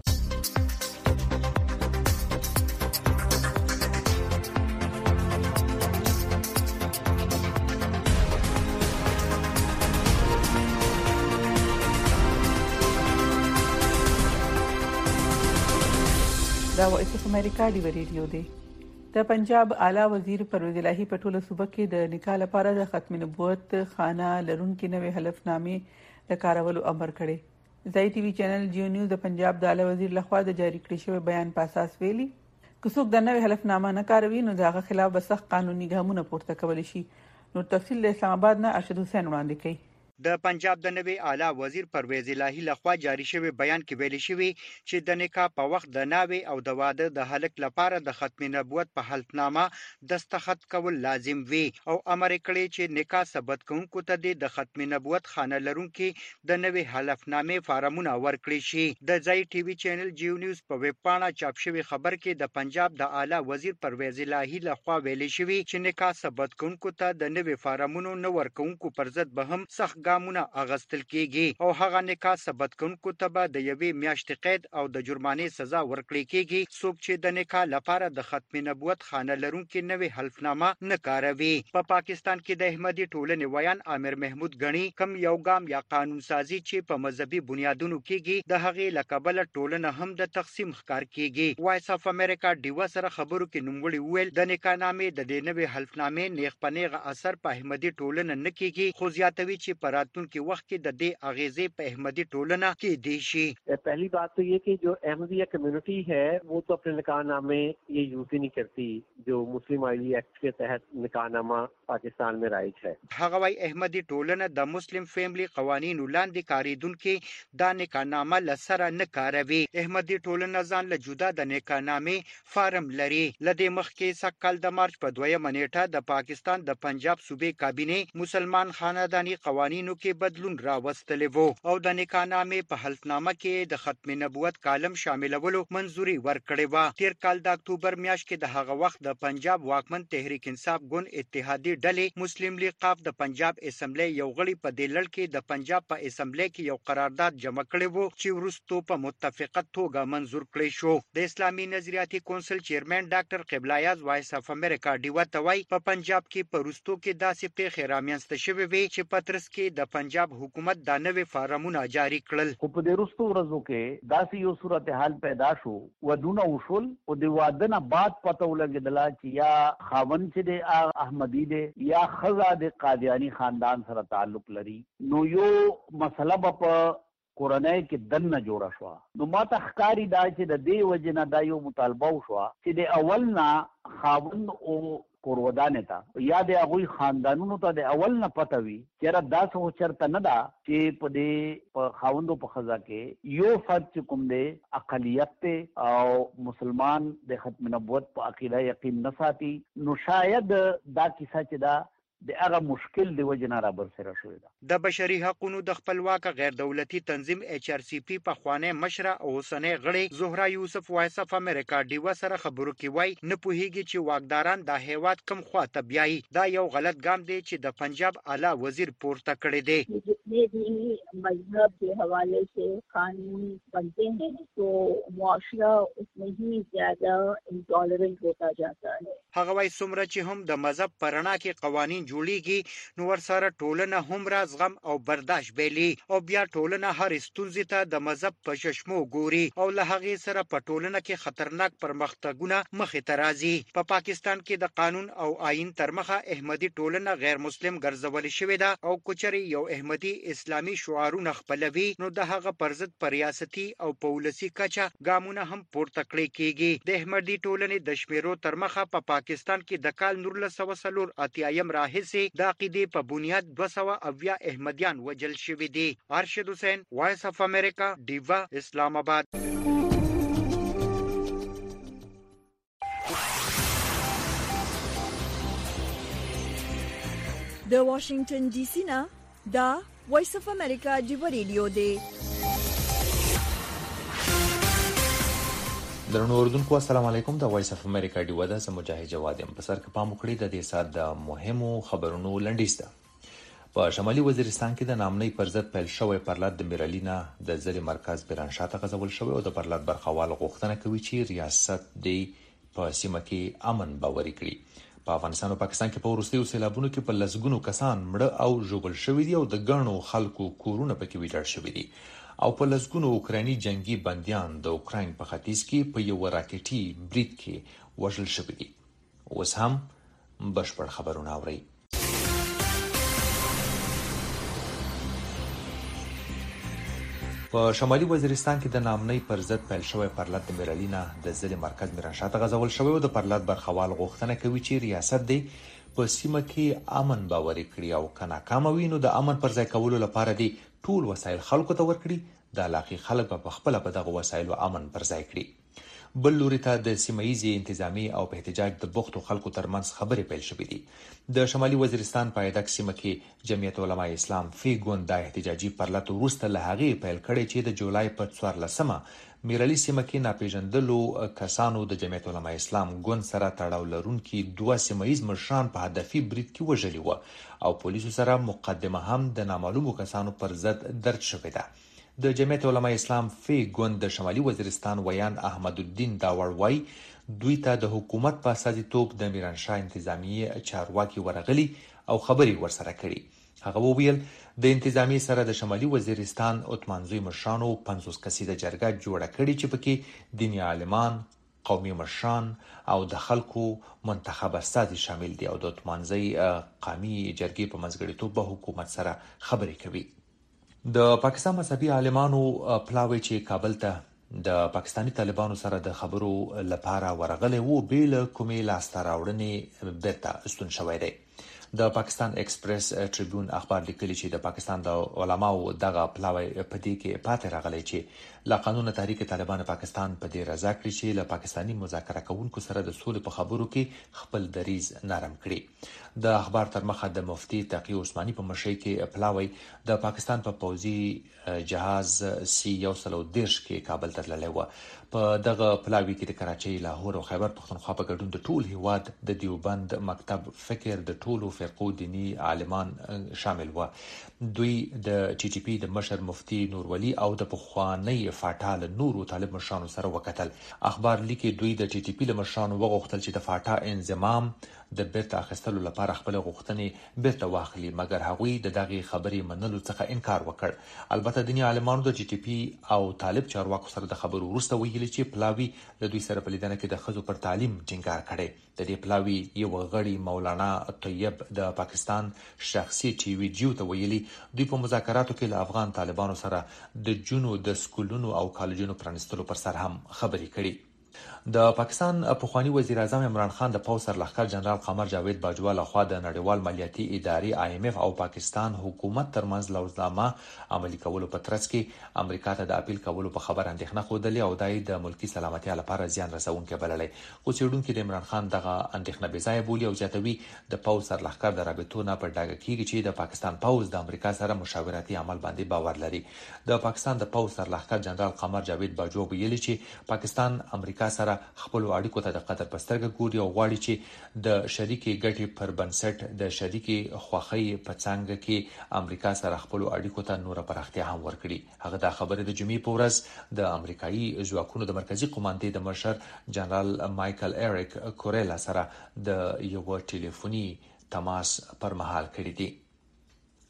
دا وایس اف امریکا دی ریډیو دی. د پنجاب اعلی وزیر پرویز الهی په ټوله صوبه کې د نکاح لپاره د ختم نبوت خانه لرونکو نوې حلفنامې د کارولو امر کړی. ځای ټي وي چینل جیو نیوز د پنجاب د اعلی وزیر لخوا د جاری کړی شوی بیان په اساس ویلي که څوک د نوې حلفنامه نه کاروي نو دغه خلاف به سخت قانوني ګامونه پورته کولی شي. نو تفصیل د اسلام آباد نه ارشد حسین وړاندې کوي. د پنجاب د نوي اعلی وزیر پرویز الهی لخوا جاری شوی بیان کې ویل شوی چې د نکاح په وخت د ناوې او د واده د هلک لپاره د ختم نبوت په حلفنامه دستخط کول لازم وي او امر کړی چې نکاح ثبت کوونکو ته د ختم نبوت خانه لرونکو د نوي حلفنامې فارمونه ورکړي شي. د ځای ټي وي چینل جیو نیوز په ویب پاڼه چاپ شوی خبر کې د پنجاب د اعلی وزیر پرویز الهی لخوا ویل شوی چې نکاح ثبت کوونکو ته د نوي فارمونو نو ورکوونکو پر ضد به هم سخت ګامونه اغستل کیږي او هغه نکاح ثبت کوونکو ته به د یوې میاشتې قید او د جرمانې سزا ورکړي کیږي څوک چې د نکاح لپاره د ختم نبوت خانه لرونکو نوې حلفنامه نه کاروي. په پاکستان کې د احمدي ټولنې ویان عامر محمود غنی کم یو ګام یا قانون سازي چې په مذهبي بنیادونو کېږي د هغې لقبل ټولنه هم د تقسیم ښکار کیږي. وایس اف امریکا ډیوا سره خبرو کې نوموړي ویل د نکاح نامې د دې نوې حلفنامې نیغ پنیغه اثر په احمدي ټولنه نه کیږي خو زیاتوي چې پراتون के वक्त के ददे आगेजे पे अहमदी टोलना की देशी. पहली बात तो ये कि जो अहमदिया कम्युनिटी है वो तो अपने निकाहनामे ये यूज ही नहीं करती जो मुस्लिम आईडी एक्ट के तहत निकाहनामा पाकिस्तान में राइज है. हगवाई अहमदी टोलना द मुस्लिम फैमिली कवानीन उलांदी कारीदुन के दा निकाहनामा लसरा न कारोي. अहमदी टोलना ځان له جدا د निकाहनामे فارم لري. لدې مخ کې سکل د مارچ په 2 نیټه د پاکستان د پنجاب صوبې کابینه مسلمان خاندانی قوانینو کې بدلون راوستلی وو او د نکاحنامې په حلفنامه کې د ختم نبوت کالم شاملولو منځوري ورکړې و. تیر کال د اکتوبر میاشت کې د هغه وخت د پنجاب واکمن تحریک انصاف ګوند اتحادی ډلې مسلم لیگ قاف د پنجاب اسمبلی یو غړي په دې لړ کې د پنجاب په اسمبلی کې یو قرارداد جمع کړی وو چې وروسته په متفقه توګه منظور کړی شو. د اسلامي نظریاتي کونسل چیرمن ډاکټر قبلایاز وایس اف امریکا ډیوا توای په پنجاب کې په وروسته کې داسې پیښې رامنځته شوې وي چې پترس کې د پنجاب حکومت دا نوې فارمونه جاری کړل. خو په دې وروستو ورځو کې داسې یو صورتحال پیدا شو ودونه وشول او د واده نه بعد پته ولګېدله چې یا خاوند چې د احمدي دی یا ښځه د قادیاني خاندان سره تعلق لري نو یو مسله به په کورنۍ کې دنه جوړه شو. نو ماته ښکاری دا چې د دې وجه نه دا یو مطالبه وشوه چې د اول نه خاوند او کورودانه تا یا د هغوی خاندانونو ته د اول نه پته وي چې را داسې چرته نه ده چې په دې خاوندو په ښځه کې یو فرد چې کوم دی اقلیت او مسلمان د ختم نبوت په عقیده یقین نه ساتي نو شاید دا کیسه چې دا د هغه مشکل دی وجنه را برسره شوې ده. د بشري حقوقو د خپلواک غیر دولتي تنظیم HRCP په خوانه مشره او اوسنۍ غړي زهرا یوسف وایس اف امریکا ډیوا سره خبرو کې وای نه پوهیږي چې واکداران د هیواد کم خواته بیاي. دا یو غلط ګام دی چې د پنجاب اعلی وزیر پورته کړی دی. جتنے بھی مذہب کے حوالے سے قانون بنتے ہیں تو معاشرہ اس میں ہی زیادہ انٹالرنٹ ہوتا جاتا ہے. هغه وای څومره چې هم د مذهب پرنا کې قوانین جوړیږي نو ورسره ټولنه هم رازغم او برداشت بیلی او بیا ټولنه هر ستونزې ته د مذهب په چشمو ګوري او له هغې سره په ټولنه کې خطرناک پرمختګونه مخې ته راځي. په پاکستان کې د قانون او آئین تر مخه احمدي ټولنه غیر مسلم ګرځول شوې ده او کچري یو احمدي اسلامي شعارونه خپلوي نو د هغه پر ضد په ریاستي او پولیسي کچه ګامونه هم پورته کړی کیږي. د احمدي ټولنې د شمیرو تر مخه په پاکستان کې د کال 1940 راهیسې د عقیدې په بنیاد 270 احمدیان وجل شوي دي. ارشد حسین، وایس اف امریکا، ډیوا، اسلام آباد. د واشنگټن ډي سي نه دا وایس اف امریکا ډیوا ریډیو دی. درنو اردوونکو السلام علیکم. د وایس اف امریکا ډیوا د مجاهد جواد یم. په سر کې پام وکړئ د دې سات د مهمو خبرونو لنډیز ده. په شمالي وزیرستان کې د نامنۍ پر ضد پیل شوی پرلط د میرالینا د ځلې مرکز بیرانشاه ته غځول شوی او د پرلط برخوال غوښتنه کوي چې ریاست دی په سیمه کې امن باوري کړي. په افغانستان او پاکستان کې په وروستیو سیلابونو کې په لسګونو کسان مړه او ژوبل شوي دي او د ګڼو خلکو کورونه پکې ویجاړ شوي دي او په لسګونو اوکراني جنگي بنديان د اوکراین په ختیځ کې په یو راکټي برید کې وژل شوي دي. اوس هم بشپړ خبرونه اورئ. په شمالي وزیرستان کې د نامنۍ پر ضد پیل شوی پرلط د میرالینا د ځلې مرکز بیرانشاه ته غځول شوی او د پرلط برخوال غوښتنه کوي چې ریاست دی په سیمه کې امن باوري کړي او که ناکامه وي نو د امن پر ځای کولو لپاره دی ټول وسایل خلکو ته ورکړي. د علاقې خلک په خپله په دغه وسایلو امن پر ځای کړي. بل لوري ته د سیمایي انتظامی او په احتجاج د بوختو خلکو ترمنځ خبرې پیل شوې دي. د شمالي وزیرستان په ایدک سیمه کې جمعیت علماء اسلام فی ګوند د احتجاجي پرلط وروسته له هغې پیل کړی چې د جولای په 14 میرالی سیمه کې ناپېژندلو کسانو د جمعیت علماء اسلام ګوند سره تړاو لرونکي 2 سیمایي مشران په هدفي برید کې وژلي و او پولیسو سره مقدمه هم د نامعلومو کسانو پر ضد درج شوې ده. د جمعیت علماء اسلام فی ګوند د شمالي وزیرستان ویان احمد الدین داور وای دوی ته د حکومت په اساسیتوب د میرانشاه انتظامی چارواکي ورغلي او خبري ورسره کړي. هغه وویل د انتظامی سره د شمالي وزیرستان اتمانزوی مشرانو 50 کسیده جرګه جوړه کړي چې پکې دیني عالمان، قومي مشران او د خلکو منتخب استازي شامل دي او د اتمانزوی قومي جرګې په منځګړیتوب به حکومت سره خبري کوي. د پاکستان مذهبي عالمانو پلاوی چې کابل ته د پاکستانی طالبانو سره د خبرو لپاره ورغلي وو بیل کومې لاسته راوړنې بیرته ستون شوی دی. د پاکستان ایکسپریس ټریبیون اخبار لیکلی چې د پاکستان د علماو دغه پلاوی په دې کې پاتې راغلی چې لا قانون تحریک طالبان پاکستان په دې رضا کړی چې له پاکستانی مذاکره کوونکو سره د سولې په خبرو کې خپل دریز نرم کړي. د اخبار تر مخه د مفتی تقی عثماني په مشرۍ کې پلاوی د پاکستان په پوځي جهاز C-130 کې کابل ته تللی و. په دغه پلاوی کې د کراچۍ، لاهور او خیبر پښتونخوا په ګډون د ټول هیواد د دیوبند مکتب فکر د ټولو فرقو دینی عالمان شامل و. دوی د TTP د مشر مفتی نور ولی او د پخوانی فاټا نورو طالب مشرانو سره وکتل. اخبار لیکي دوی د TTP له مشرانو وغوښتل چې د فاټا انضمام د بیرته اخیستلو لپاره خپل غوښتنې بیرته واخلي، مګر هغوی د دغه خبرې منلو څخه انکار وکړ. البته دیني عالمانو د TTP او طالب چارواکو سره د خبرو وروسته ویلي چې پلاوی له دوی سره په لیدنه کې د ښځو پر تعلیم ټینګار کړی. د دې پلاوی یو غړي مولانا طیب د پاکستان شخصي TV جیو ته ویلي دوی په مذاکراتو کې له افغان طالبانو سره د جنو د سکولونو او کالجونو پرانستلو پر سر هم خبرې کړي. د پاکستان پخوانی وزیر اعظم عمران خان د پوځ سرلښکر جنرال قمر جاوید باجوا لخوا د نړیوال مالیاتي ادارې IMF او پاکستان حکومت ترمنځ لوزنامه عملي کولو په ترڅ کې امریکا ته د اپیل کولو په خبر اندېښنه ښودلې او دای د ملکی سلامتیا لپاره زیان رسونکي بللې. خو څېړونکي د عمران خان دغه اندېښنه بې ځایه بولي او زیاتوي د پوځ سرلښکر د رابطو نه په ډاګه کیږي چې د پاکستان پوځ د امریکا سره مشاورتي عمل باندې باور لري. د پاکستان د پوځ سرلښکر جنرال قمر جاوید باجوا ویلي چې پاکستان امریکا سره خپل اړیکو ته د قدر په سترګه ګوري او غواړي چې د شریکي ګټې پر بنسټ د شریکي خوښۍ په څنګه کې امریکا سره خپل اړیکو ته نور پراختیا هم ورکړي. هغه دا خبره د جمعې په ورځ د امریکایي ځواکونو د مرکزی قوماندې د مشر جنرال مایکل ایریک کوريلا سره د یو ټلیفوني تماس پر مهال کړی دی.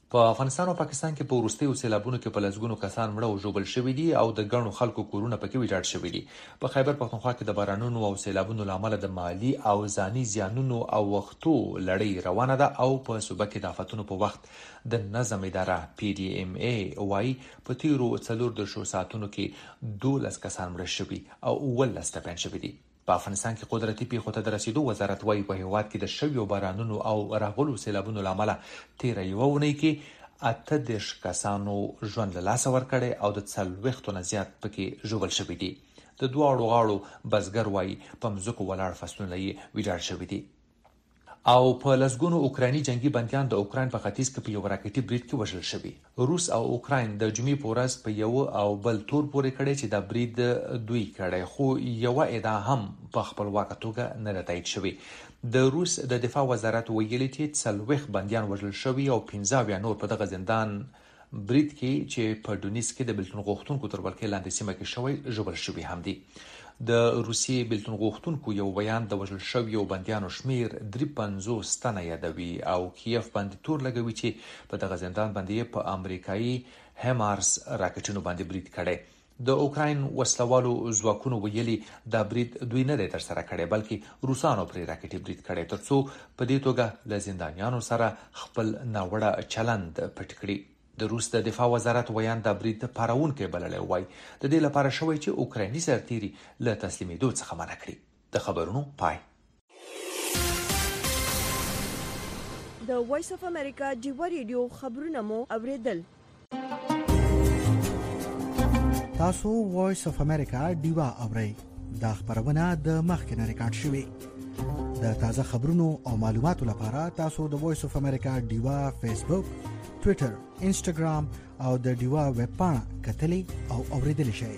په افغانستان او پاکستان کې په وروستیو سیلابونو کې په لسګونو کسان مړه او ژوبل شوي دي او د ګڼو خلکو کورونه پکې ویجاړ شوي دي. په خیبر پختونخوا کې د بارانونو او سیلابونو له امله د مالی او ځاني زیانونو او وختو لړۍ روانه ده او په صوبه کې د آفتونو په وخت د نظم اداره PDMA وايي په تیرو 14 ساعتونو کې 12 کسان مړه شوي او 19 ټپیان شوي دي. په افغانستان کې قدرتي پیښو ته د رسیدو وزارت وايي په هیواد کې د شویو بارانونو او راغلو سیلابونو له امله تیره یوه اونۍ کې 38 کسانو ژوند له لاسه ورکړی او د 40 نه زیات پکې ژوبل شوي دي. د دواړو غاړو بزګر وايي په مځکو ولاړ فصلونه یې ویجاړ شوي دي. او په لسګونو اوکرایني جنگي بندیان د اوکراین په ختیځ کې په یو راکټي برید کې وژل شوي. روس او اوکراین د جمعې په ورځ په یو او بل تور پورې کړی چې دا برید دوی کړی، خو یو ادعا هم په خپلواکه توګه نه ده تایید شوې. د روس د دفاع وزارت ویلي چې 40 بندیان وژل شوي او 15 نور په دغه زندان برید کې چې په ډونیس کې د بلتون غوښتونکو تر ولکې لاندې سیمه کې شوی ژوبل شوي هم دي. د روسیې بلتون غوښتونکو یو بیان د وژل شویو بندیانو شمیر 53 تنه یادوي او کیف باندې تور لګوي چې په دغه زندان باندې په امریکایي هیمارس راکټونو باندې برید کړي. د اوکراین وسلوالو ځواکونو ویلي دا برید دوی نه دی ترسره کړی بلکې روسانو پرې راکټي برید کړی ترڅو په دې توګه له زندانیانو سره خپل ناوړه چلند پټ کړي. د روس د دفاع وزارت ویان دا برید پارونکی بللی وای د دې لپاره شوی چې اوکرایني سرتیري له تسلیمېدو څخه منع کړي. د خبرونو پای. د وایس اف امریکا ډیو ریډیو خبرونه مو اوریدل. تاسو وایس اف امریکا ډیوا اورئ. دا خبرونه د مخکنه ریکارډ شوې. د تازه خبرونو او معلوماتو لپاره تاسو د وایس اف امریکا ډیوا فیسبوک، ټویټر، انسټاګرام او د ډیوا ویب پاڼه کتلی او اوریدلی شئ.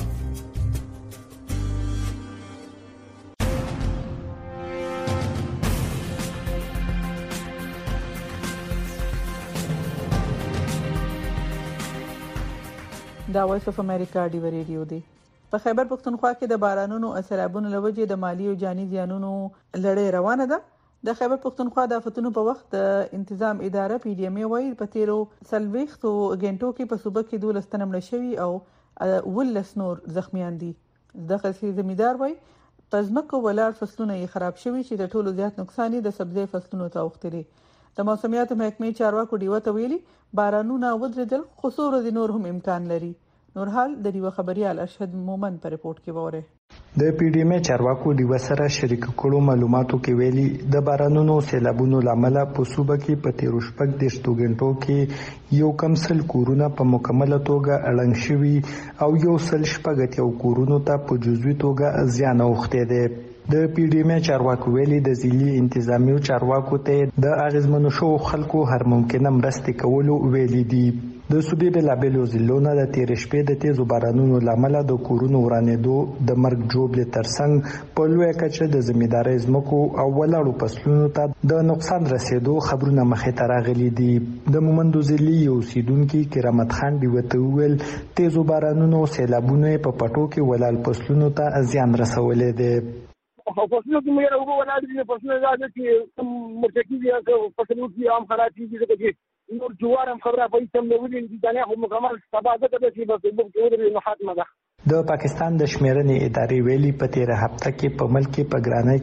دا وایس اف امریکا ډیو ریډیو دی. په خیبر پختونخوا کې د بارانونو او سیلابونو له وجې د مالی او جاني زیانونو لړۍ روانه ده. د خیبر پختونخوا د آفتونو په وخت د انتظام اداره PDMA وايي په تیرو 40 غنټو کې په صوبه کې 12 تنه مړه شوي او 19 نور زخمیان دي. د خصي زمیدار وايي په ځمکو ولاړ فصلونه یې خراب شوي چې د ټولو زیات نقصان د سبزی فصلونو ته اوښتلي. د موسمیاتو محکمې چارواکو ډیوه ته ویلي بارانونه ودرېدل خو څو ورځې نور هم امکان لري. نور حال د ډیوه خبريال ارشد مومن پر رپورت کې وره. د PDMA چارواکو ډیوه سره شریک کړو معلوماتو کې ویلي د بارانونو سیلابونو لامل په صوبه کې په تیرو شپږ دیشتو غنټو کې یو کم سل کورونه په مکمله توګه اړنګ شوي او یو سل شپږ یو کورونو ته په جزوي توګه زیان اوښتی دی. د PDMA چارواکو ویلي د ځلي انتظامیو چارواکو ته د اغیزمنو شو خلکو هر ممکنه مرستې کولو ویلي دي. د صوبې بلابلو ضلعونو د تیر شپې د تیزو بارانونو لامل د کورونو ورانېدو د مرګ جوړې ترڅنګ په لویه کچه د زمیندارۍ ځمکو او ولاړو فصلونو ته د نقصان رسیدو خبرونه مخې ته راغلي دي. د مومندو ضلعي یو اوسیدونکي کرامت خان ډیوه ته وویل تیزو بارانونو سیلابونو په پټو کې ولاړ فصلونو ته زیان رسولی دی. فصلونو کې مې اوبه ولاړ دي، فصلونه دا چې مرتکي دي که فصلونه کې هم خراب دي ځکه چې نور جوار هم خبره په هیڅ هم نه ولې دي دانه خو مکمل تباہ ده چې بس وګ کې ودرې نو خاتمه ده. د پاکستان د شمیرنې ادارې ویلي په تیره هفته کې په ملک کې په ګرانۍ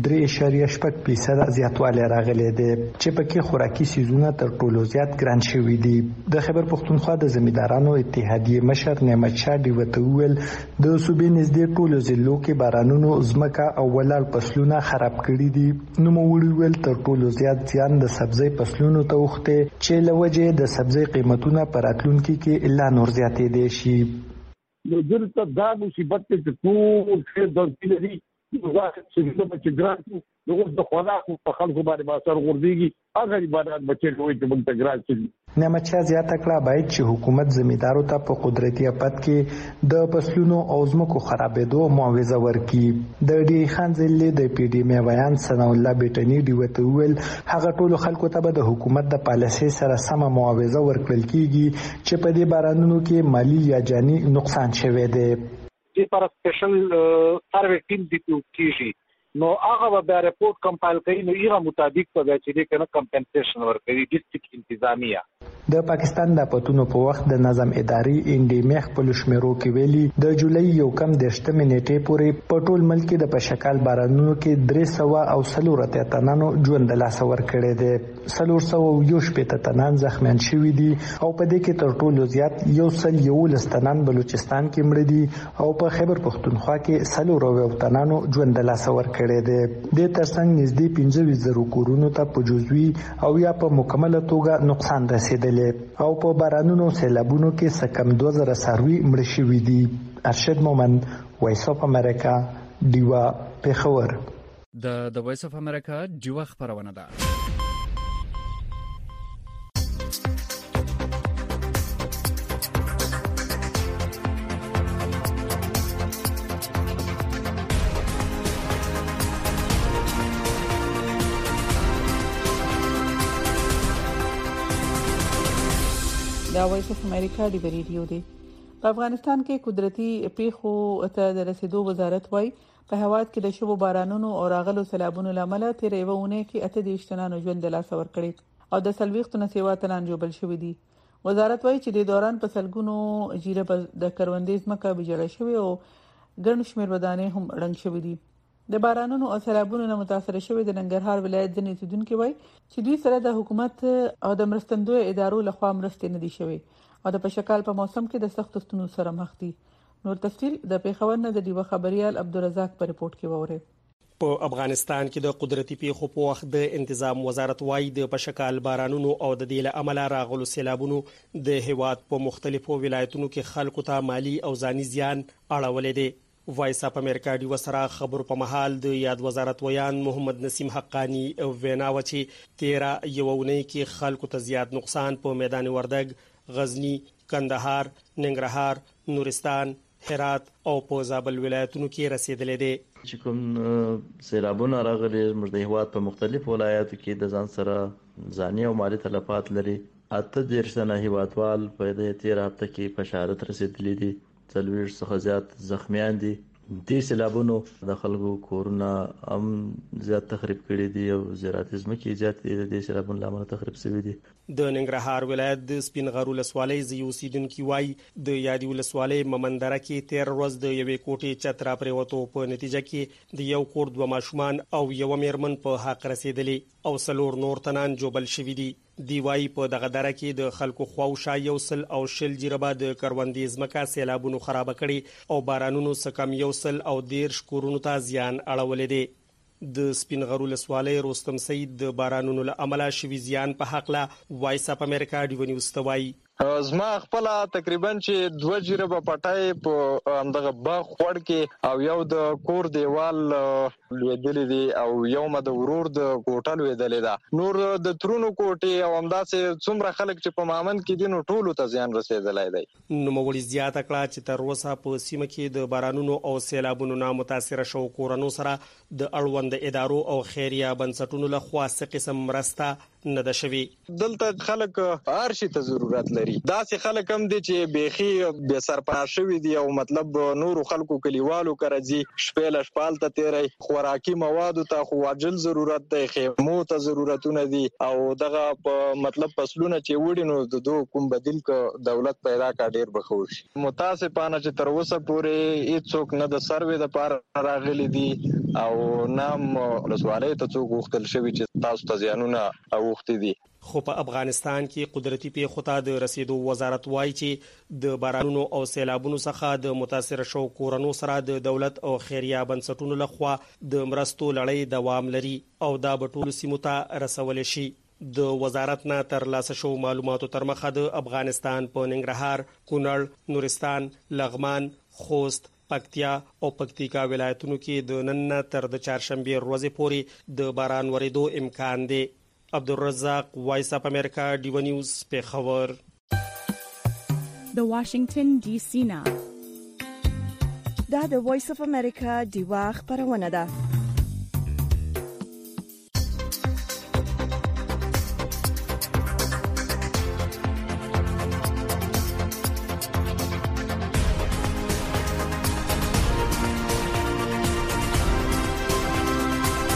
کې 3.5% زیاتوالی راغلی دی چې پکې خوراکي سیزونه تر ټولو زیات ګران شوي دي. د خیبر پختونخوا د زمیندارانو اتحادیې مشر نعمت شاه ډیوه ته وویل د صوبې نږدې ټولو ضلعو کې بارانونو ځمکه او ولاړ فصلونه خراب کړي دي. نوموړي ویل تر ټولو زیات زیان د سبزی فصلونو ته اوښتی چې له وجې د سبزی قیمتونه په راتلونکي کې لا نور زیاتېدی شي. نو دلته دا مصیبت چې ټول څه د دې چې ګران دغه د خوراک په خلکو باندې اثر غورځيږي هغه عبادت بچي کوي چې موږ ته ګران شي. نعمت شاه زیاته کړه باید چې حکومت زمیندارو ته په قدرتي آفت کې د فصلونو او ځمکو خرابېدو معاوضه ورکړي. د ډیری خان ضلع د PDMA بیان ثنا الله بیٹنی ډیوه ته وویل هغه ټولو خلکو ته به د حکومت د پالیسۍ سره سمه معاوضه ورکړل کیږي چې په دې بارانونو کې مالی یا جاني نقصان شوی دی. چې پر سپیشل سروې ټیم د کیږي نو هغه به ریپورت کمپایل کوي نو یې مطابق په چې دې کنه کمپنسیشن ورکړي ډیسټریکټ انتظامیه د پاکستان د پتونو په وخت د نظم اداري انډیمخ په لشمرو کې ویلي د جولای 1 نیټې پورې په ټول ملک د پشکال بارانونو کې 340 تنانو ژوند له لاسه ورکړي دي 411 تنان زخمیان شوي دي او په دې کې تر ټولو زیات 111 تنان بلوچستان کې مړ دي او په خیبر پختونخوا کې 400 تنانو ژوند له لاسه ورکړي دي د ترڅنګ نږدې 25,000 کورونو ته په جزوي او یا په مکمله توګه نقصان رسیدلی او په بارانونو سیلابونو کې سکم 2000 څاروي مړ شوي دي. ارشد مومن، وایس اف امریکا، ډیوا، پیښور. د وایس اف امریکا ډیوا خبرونه ده. دا وایس اف امریکا دی ریډیو دی. په افغانستان کې قدرتي پیښو ته د رسیدو وزارت وايي په هواد کې د شبو بارانونو او راغلو سیلابونو لامل تیر یوونه کې 28 تنانو ژوند له لاسه ورکړي او د 40 سیوا تنان جوړ شوی دي. وزارت وايي چې د دوران په سلګونو جیره د کروندې ځمکه بجړه شوی او ګڼ شمېر ودانې هم رنګ شوی دي. د بارانونو او سیلابونو نه متاثر شوی د ننګرهار ولایت ځینې اوسیدونکو وایي چې دوی سره د حکومت او د مرستندوی ادارو لخوا مرستې نه دي شوی او د پشکال په موسم کې د سخت ستونزو سره مخ دي. نور تفصیل د پیښور نه د دیوه خبريال عبدالرزاق په ریپورت کې وره. په افغانستان کې د قدرتي پیښو په وخت د انتظام وزارت وايي د پشکال بارانونو او د دې له امله راغلو سیلابونو د هیواد په مختلفو ولایتونو کې خلکو ته مالی او ځاني زیان اړولې دي. وایس اپ امریکا دی وسره خبر په محل د یاد وزارت ویان محمد نسیم حقانی او وینا وچی 13 یوونی کې خلکو ته زیات نقصان په میدان وردګ، غزنی، کندهار، ننګرهار، نورستان، هرات او په زابل ولایتونو کې رسیدلې دي. چې کوم سیلابونه راغلي موږ د هیواد په مختلفو ولایتو کې د ځان سره ځاني او مالی تلفات لري. 18 هیوادوال په دې 13 هفته کې په شهادت رسیدلي دي. 40 څخه زیات زخمیان دي. د سیلابونو د خلکو کورونه هم زیات تخریب کړي دي او زراعتي ځمکې زیات د سیلابونو لامل تخریب شوي دي. د ننګرهار ولایت د سپین غر ولسوالۍ زیوسیدونکو وای د یادی ولسوالۍ ممندره کې 13 ورځ د یوې کوټې چترا پریوتو په نتیجه کې د یو کور 2 ماشومان او یو میرمن په حق رسیدلی او 4 نور تنان جوبل شوي دي. دی وای په دغه دره کې د خلکو خواوشا یو سل او شل جربه د کروندې ځمکه سیلابونو خراب کړي او بارانونو سکم یو سل او 10 کورونو ته زیان اړولې دي. د سپین غر ولسوالۍ رستم سید د بارانونو له امله شوي زیان په حق له وایس اپ امریکا دی ونیوستوي. زما خپل تقریبا چې 2 جربه پټای په همدغه باغ خور کې او یو د کور دیوال لویدلې دي او یو د ورور د کوټه لویدلې ده. نور د ترونو کوټي او همداسې څومره خلک چې په مامن کې دي نو ټولو ته زیان رسیدلی دی. نو مولي زیاته کړه چې تر اوسه په سیمه کې د بارانونو او سیلابونو نه متاثر شو کورونو سره د اړوند ادارو او خیریه بنسټونو له خوا څه قسم مرسته نه ده شوی. دلته خلک هرشي ته ضرورت لري. داسې خلک هم دي چې بيخي به سرپناه شوي دي او مطلب نورو خلکو کلیوالو کرځي شپېل شپال ته تیری خوراکي موادو ته خو واجل ضرورت دی، خیمو ته ضرورتونه دي او دغه په مطلب فصلونه چې وړي نو د دوه کوم بدیل ک دولت پیدا کا ډیر بخور شي. متاسفانه چې تر اوسه پورې هیڅوک نه د سروې د پار راغلي دي او نام رسوالۍ ته څوک وختل شوی چې تاسو ته ځانونه اوختي دي. خو په افغانستان کې قدرتي پیښو ته د رسیدو وزارت وایي چې د بارانونو او سیلابونو څخه د متاثر شو کورونو سره د دولت او خیریه بنسټونو لخوا د مرستو لړۍ دوام لري او دا په ټولو سیمو ته رسول شي. د وزارت نه تر لاسه شو معلوماتو تر مخه د افغانستان په ننګرهار، کونړ، نورستان، لغمان، خوست، پکتیا او پکتیکا ولایتونو کې د نن تر د چهارشنبه ورځې پورې د باران ورېدو امکان دی. عبدالرزاق، وایس اپ امریکا، ډیو نیوز، پیښور. د واشنگټن ډي سي نه دا د وایس اپ امریکا ډیو خبرونه ده.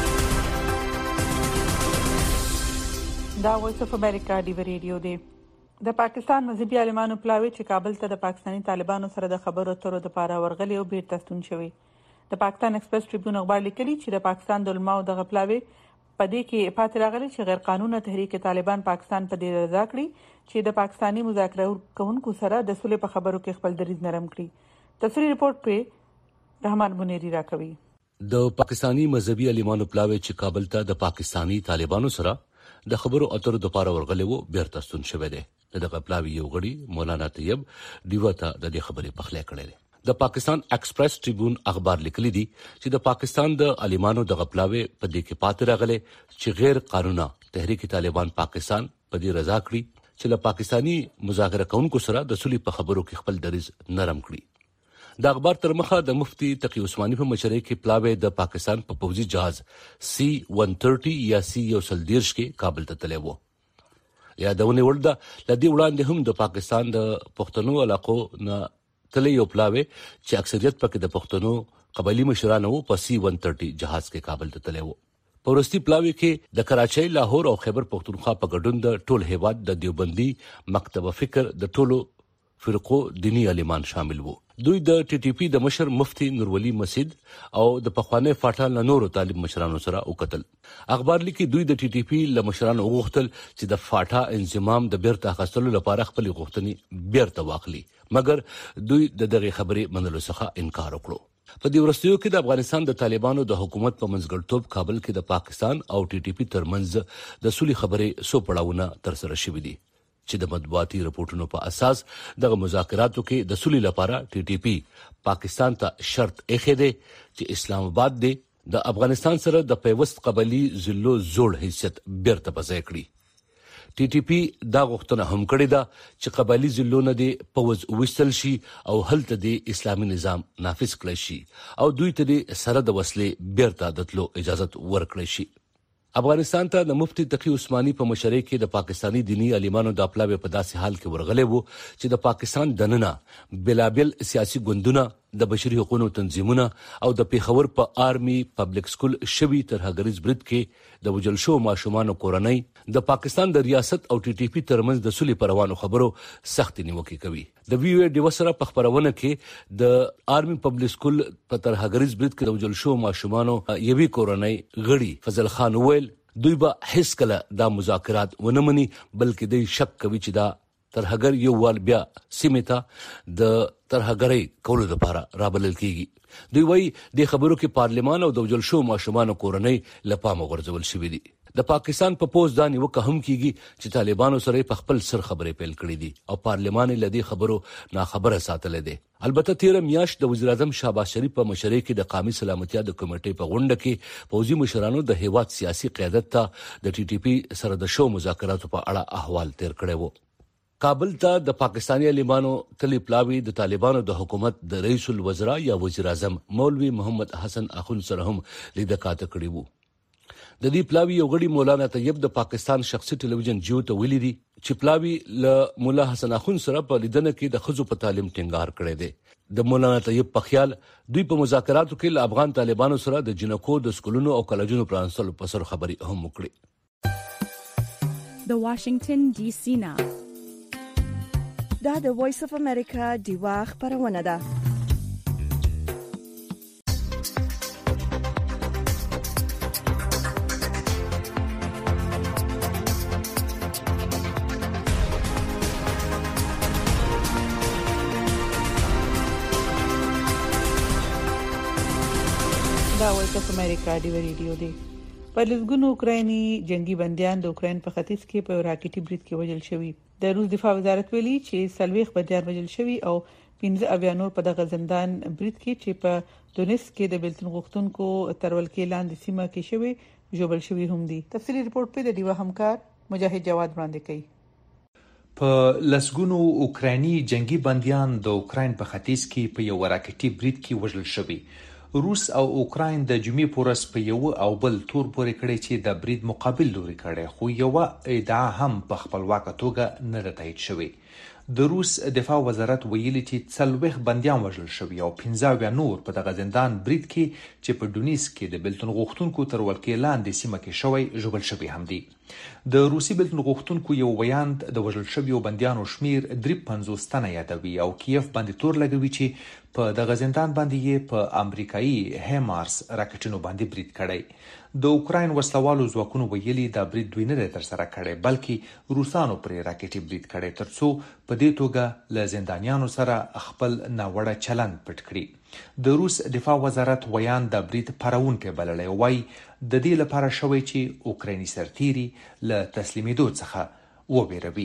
دا وایس اف امریکا دی ریډیو دی. د پاکستان مذهبي عالمانو پلاوی چې کابل ته د پاکستاني طالبانو سره د خبرو اترو لپاره ورغلي او بیرته ستون شوی. د پاکستان ایکسپریس ټریبیون اخبار لیکلی چې د پاکستان د علماو دغه پلاوی په دې کې پاتې راغلي چې غیر قانوني تحریک طالبان پاکستان په دې رضا کړی چې د پاکستاني مذاکره کوونکو سره د صلح په خبرو کې خپل دریځ نرم کړي. تفصیلی رپورت په رحمان منیری راکوي. د پاکستانی مذهبي عالمانو پلاوی چې کابل ته د پاکستانی طالبانو سره د خبرو اترو لپاره ورغلي وو بیرته ستون شوی دی. دغه پلاوی یو غړي مولانا طیب ډیوا ته د دې خبرې پخلی کړې ده. د پاکستان ایکسپریس ټریبیون اخبار لیکلی دی چې د پاکستان د عالمانو دغه پلاوی په دې کې پاتې راغلي چې غیر قانوني تحریک طالبان پاکستان په دې رضا کړی چې له پاکستانی مذاکره کوونکو سره د صلح په خبرو کې خپل دریځ نرم کړي. د اخبار تر مخه د مفتی تقی عثماني په مشرۍ کې پلاوی د پاکستان په پوځي جهاز C-130 یا C-130 کې کابل ته تللی و. یادونه ولده لدی وړاندې هم د پاکستان د پښتنو علاقو نه تللی یو پلاوی چې اکثریت پکې د پښتنو قبایلی مشرانو په C-130 جهاز کې کابل ته تللی و. په وروستي پلاوی کې د کراچۍ، لاهور او خیبر پښتونخوا په ګډون د ټول هیواد د دیوبندي مکتب فکر د ټولو فرقو دینی عالمان شامل وو. دوی د ټي ټي پی د مشر مفتی نورولي مسجد او د پخوانی فاټا نورو طالب مشرانو سره وکتل. اخبار لیکي دوی د ټي ټي پی له مشرانو وغوښتل چې د فاټا انضمام د بیرته اخیستلو لپاره خپل غوښتنې بیرته واخلي، مګر دوی د دغه خبرې منلو څخه انکار وکړو. په دې وروستیو کې د افغانستان د طالبانو د حکومت په منځګړیتوب کابل کې د پاکستان او ټي ټي پی ترمنځ د صلح خبرې څو پړاوونه ترسره شوې دي چې د مطبوعاتي رپورټونو په اساس دغه مذاکراتو کې د صلح لپاره ټي ټي پی پاکستان ته شرط ایښی دی چې اسلام آباد دی د افغانستان سره د پیوست قبلي ضلعو زوړ حیثیت بیرته په ځای کړي. ټي ټي پی دا غوښتنه هم کړې ده چې قبایلی ضلعونه دې پوځ وویستل شي او هلته د اسلامي نظام نافذ کړی شي او دوی ته د سره د وسلې بیرته د تلو اجازه ورکړی شي. افغانستان ته د مفتی تقی عثماني په مشرۍ کې د پاکستانی دینی عالمانو د پلاوی په داسې حال کې ورغلي وو چې د پاکستان دننه بلابل سیاسي ګوندونه، د بشري حقوقو تنظیمونه او د پیښور په آرمي پبلک سکول شوي ترهګریز برید کې د وجل شو ماشومان کورنۍ د پاکستان د ریاست او ټي ټي پی ترمنځ د صلح پروانو خبرو سخت نیوکه کوي. د وی ډي وسره په خبرونه کې د آرمي پبلک سکول په ترهګریز برید کې د وجل شو ماشومان یوي کورنۍ غړي فضل خان ویل دوی به هیڅ کله دا مذاکرات ونه مني، بلکې دوی شک کوي چې دا ترهګر یو وال بیا سیمه ته د ترهګرۍ کولو لپاره رابلل کیږي. دوی وایي د خبرو کې پارلمان او د وجل شو ماشومان کورنۍ لپاره غورځول شوې دي. د پاکستان په پوز دا نیوکه هم کیږي چې طالبانو سره په خپل سر خبرې پیل کړې دي او پارلمان لدی خبرو ناخبره ساتل دي. البته 13 میاشت د وزیر اعظم شهباز شریف په مشرۍ کې د قومي سلامتیا د کمیټې په غونډه کې پوځي مشرانو د هیواد سیاسي قیادت ته د ټي ټي پی سره د شو مذاکراتو په اړه احوال تیر کړی وو. کابل ته د پاکستانی عالمانو تلی پلاوی د طالبانو د حکومت د رئیس الوزرا یا وزیر اعظم مولوی محمد حسن اخوند سره هم لیدکاته کړی وو. د دې پلاوی یو غړي مولانا طیب د پاکستان شخصي ټلویزیون جیو ته ویلي دي چې پلاوی له مولا حسن اخوند سره په لیدنه کې د خزو په تعلیم ټینګار کړی دی. د مولانا طیب په خیال دوی په مذاکراتو کې له افغان طالبانو سره د جنکو د سکولونو او کالجونو پرانسل په سر خبري هم وکړي. د واشنگټن ډي سي نه دا د وایس اف امریکا دیوا خبرونه ده. دا وایس اف امریکا دیوا ریډیو دی. په لږونو اوکرایني جنگي بنديان د اوکراین په ختیځ کې په راکټي برید کې وژل شوي. د روس دفاع وزارت ویلي چې سلويخ بنديان وژل شوي او 15 اویانور په دغه زندان برید کې چې په دونیسک کې د بیلتون غوښتونکو ترول کې لاندې سیمه کې شوي جوړل شوي هم دي. تفصیلی رپورت په د دیوا همکار مجاهد جواد وړاندې کوي. په لسګونو اوکرایني جنگي بنديان د اوکراین په ختیځ کې په یو راکټي برید کې وژل شوي. روس او اوکراین د جمعې پورس په یو او بل تور پورې کړي چې د برید مقابل لوري کړي، خو یو ادعا هم په خپلواک توګه نه تایید شوی. د روس دفاع وزارت ویلي چې 40 بنديان وژل شوي او 15 نور په دغه زندان برید کې چې په ډونیس کې د بلتون غوښتونکو تر ولکې لاندې سیمه کې شوی ژوبل شوی هم دي. د روسي بلتون غوښتونکو یو بیان د وژل شویو بنديانو شمیر 53 تنه یادوي او کیف باندې تور لګوي چې په دغه زندان باندې په امریکایي هیمارس راکټونو باندې برید کړی. د اوکراین وسلوالو ځواکونو ویلي دا برید دوی نه تر سره کړی بلکې روسانو پرې راکټي برید کړی ترڅو په دې توګه له زندانیانو سره خپل ناوړه چلند پټ کړي. د روس دفاع وزارت ویان د برید پرونکو بللی وای د دې لپاره شوی چې اوکرایني سرتیري له تسلیمېدو څخه وبېروي.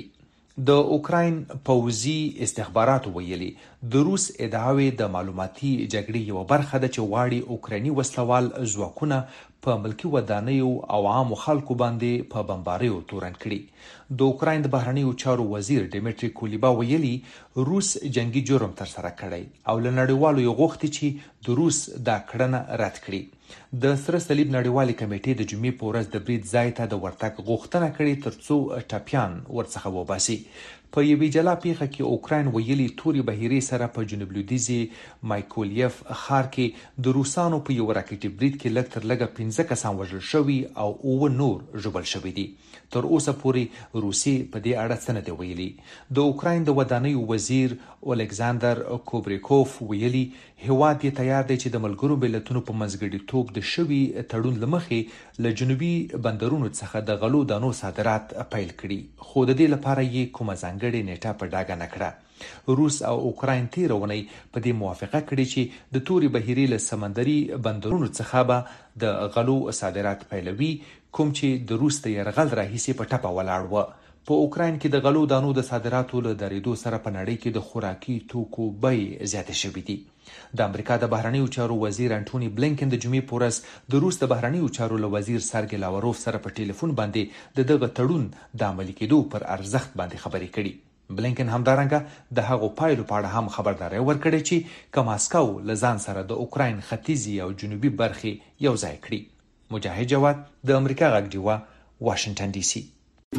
د اوکراین پوځي استخبارات ویلي د روس ادعاوې د معلوماتي جګړې یو برخه ده چې واړي اوکرایني وسلوال ځواکونه په ملکی ودانیو او عامو خلکو باندې په بمباریو تورن کړي. د اوکراین د بهرنیو چارو وزیر ډیمیټری کولیبا ویلي روس جنگي جرم تر سره کړی او له نړیوالو یو غوښتي چې د روس دا کړنه رد کړي. د سره صلیب نړیوالې کمیټې د جمعې په ورځ د برید ځای ته د ورتګ غوښتنه کړې ترڅو ټپيان ورڅخه وباسي. په یوې جلا پیښه کې اوکراین ویلي توري بهيري سره په جنوب لویدیځي مایکولیف ښار کې د روسانو په یو راکټي برید کې لږ تر لږه 15 کسان وژل شوي او 9 نور ژوبل شوي دي. تر اوسه پورې روسي په دې اړه څه نه دی ویلي. د اوکراین د ودانیو وزیر الیکساندر کوبریکوف ویلي هیواد یې تیار دی چې د ملګرو ملتونو په منځګړیتوب د شوي تړون لمخې له جنوبي بندرونو څخه د غلو دانو صادرات پیل کړي خو د دې لپاره یې کومه ځانګړې نیټه په ډاګه نه کړه. روس او اوکراین تیرونی په دې موافقه کړې چې د توري بهيري له سمندري بندرونو څخه به د غلو صادرات پیلوي کوم چې د روس د يرغل راهیسې په ټپه ولاړ و. په اوکراین کې د غلو دانو د صادراتو له درېدو سره په نړۍ کې د خوراکي توکو بیې زیاتې شوې دي. د امریکا د بهرنیو چارو وزیر انټونی بلینکن د جمعې په ورځ د روس د بهرنیو چارو له وزیر سرګی لاوروف سره په ټلیفون باندې دغه تړون د عملي کېدو پر ارزښت باندې خبرې کړي. بلینکن همدارنګه د هغو پایلو په اړه هم خبرداري ورکړې چې کماسکو له ځان سره د اوکراین ختیځي او جنوبي برخې یو ځای کړي. مجاهد جواد د امریکا غږ ډیوا واشنگټن ډي سي.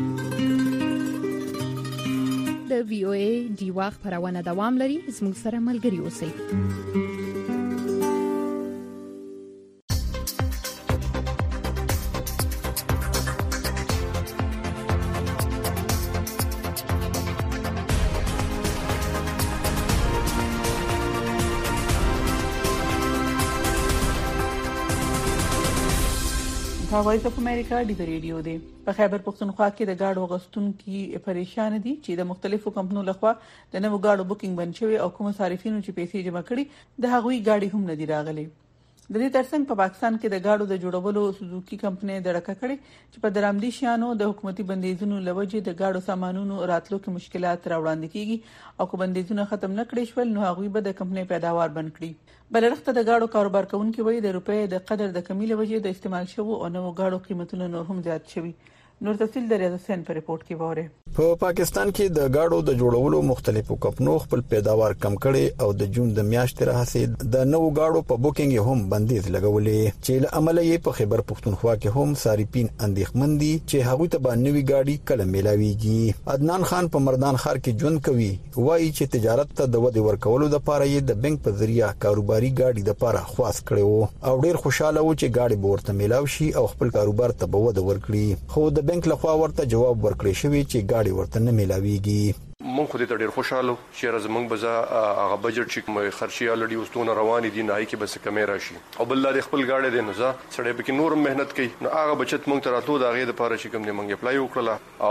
د وی او ای ډیوا خبرونه دوام لري. زموږ سره ملګري اوسئ. وایس اف امریکا د ریډیو دی په خیبر پختونخوا کې د گاډو غستونکو پریشان دي چې د مختلفو کمپنیو لخوا د نوو گاډو بوکینګ بند شوی او کوم صارفینو چې پیسې جمع کړي د هغوی گاډي هم نه دی راغلي. د دې ترڅنګ په پاکستان کې د گاډو د جوړولو سوزوکی کمپنۍ د ډکه کړي چې په درامدي شانو د حکومتي بندیزونو لوجه د گاډو سامانونو راتلو کې مشکلات راوړاندې کیږي او کو بندیزونه ختم نه کړي شول نو هغوی به د کمپنۍ پیداوار بند کړي. بلرخته د گاډو کاروبار کوونکي وایي د روپۍ د قدر د کمی لوجه د استعمال شوو او نوو گاډو قیمتونه نور هم زیات شوي. نور تفصیل د ریاض حسین په ریپورت کې وره. په پاکستان کې د گاډو د جوړولو مختلفو کمپنیو خپل پیداوار کم کړي او د جون د میاشتې راهسي د نوو گاډو په بوکینګ هم بندیز لګولې چې له عمله یې په خیبر پختونخوا کې هم صارفین اندېښمن دي چې هغوی ته باندې نوې گاډي کله ملاويږي. عدنان خان په مردان ښار کې ژوند کوي وایي چې تجارت ته د ودې ورکولو لپاره یې د بانک په ذریعہ کاروباري گاډي لپاره خواست کړو او ډیر خوشاله و چې گاډي به ورته ملاوي شي او خپل کاروبار ته به ود ورکړي خو د بانک لخوا ورته جواب ورکړی شوی چې گاډي ورته نه ملاويږي. مونږ خو دې ډېر خوشاله چې راز مونږ به هغه بجټ چې خرچي الډي وستونه روان دي نه کې بس کمې راشي او بل د خپل گاډي دې نو سړی به کې نور مهنت کوي نو هغه بچت مونږ ته راتلو دا غي د پاره چې کوم دې مونږ اپلای وکړه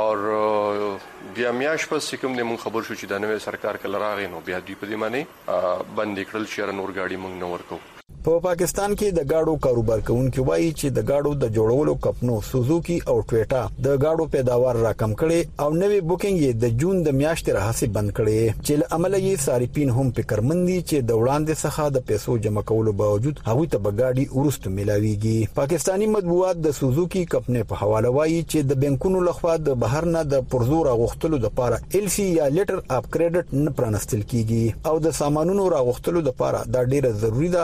او بیا میاش پس کوم دې مونږ خبر شو چې د نوې سرکار کله راغی نو بیا دوی په دې معنی بندې کړل چې نور گاډي مونږ نه ورکو. په پاکستان کې د گاډو کاروبار کوونکي وایي چې د گاډو د جوړولو کمپنیو سوزوکی او ټویټا د گاډو پیداوار راکم کړي او نوې بوکینګ یې د جون د میاشتې راهسي بند کړي چې له عمله یې صارفین هم فکرمند دي چې د وړاندې څخه د پیسو جمع کولو باوجود هغوی ته بغاډي ورستو ملاويږي. پاکستانی مطبوعات د سوزوکی کمپنۍ په حواله وایي چې د بانکونو لخوا د بهر نه د پرزور غوښتلو لپاره LC یا لیټر اف کریډټ نه پرانستل کیږي او د سامانونو راغوښتلو لپاره دا ډیره ضروری ده خو د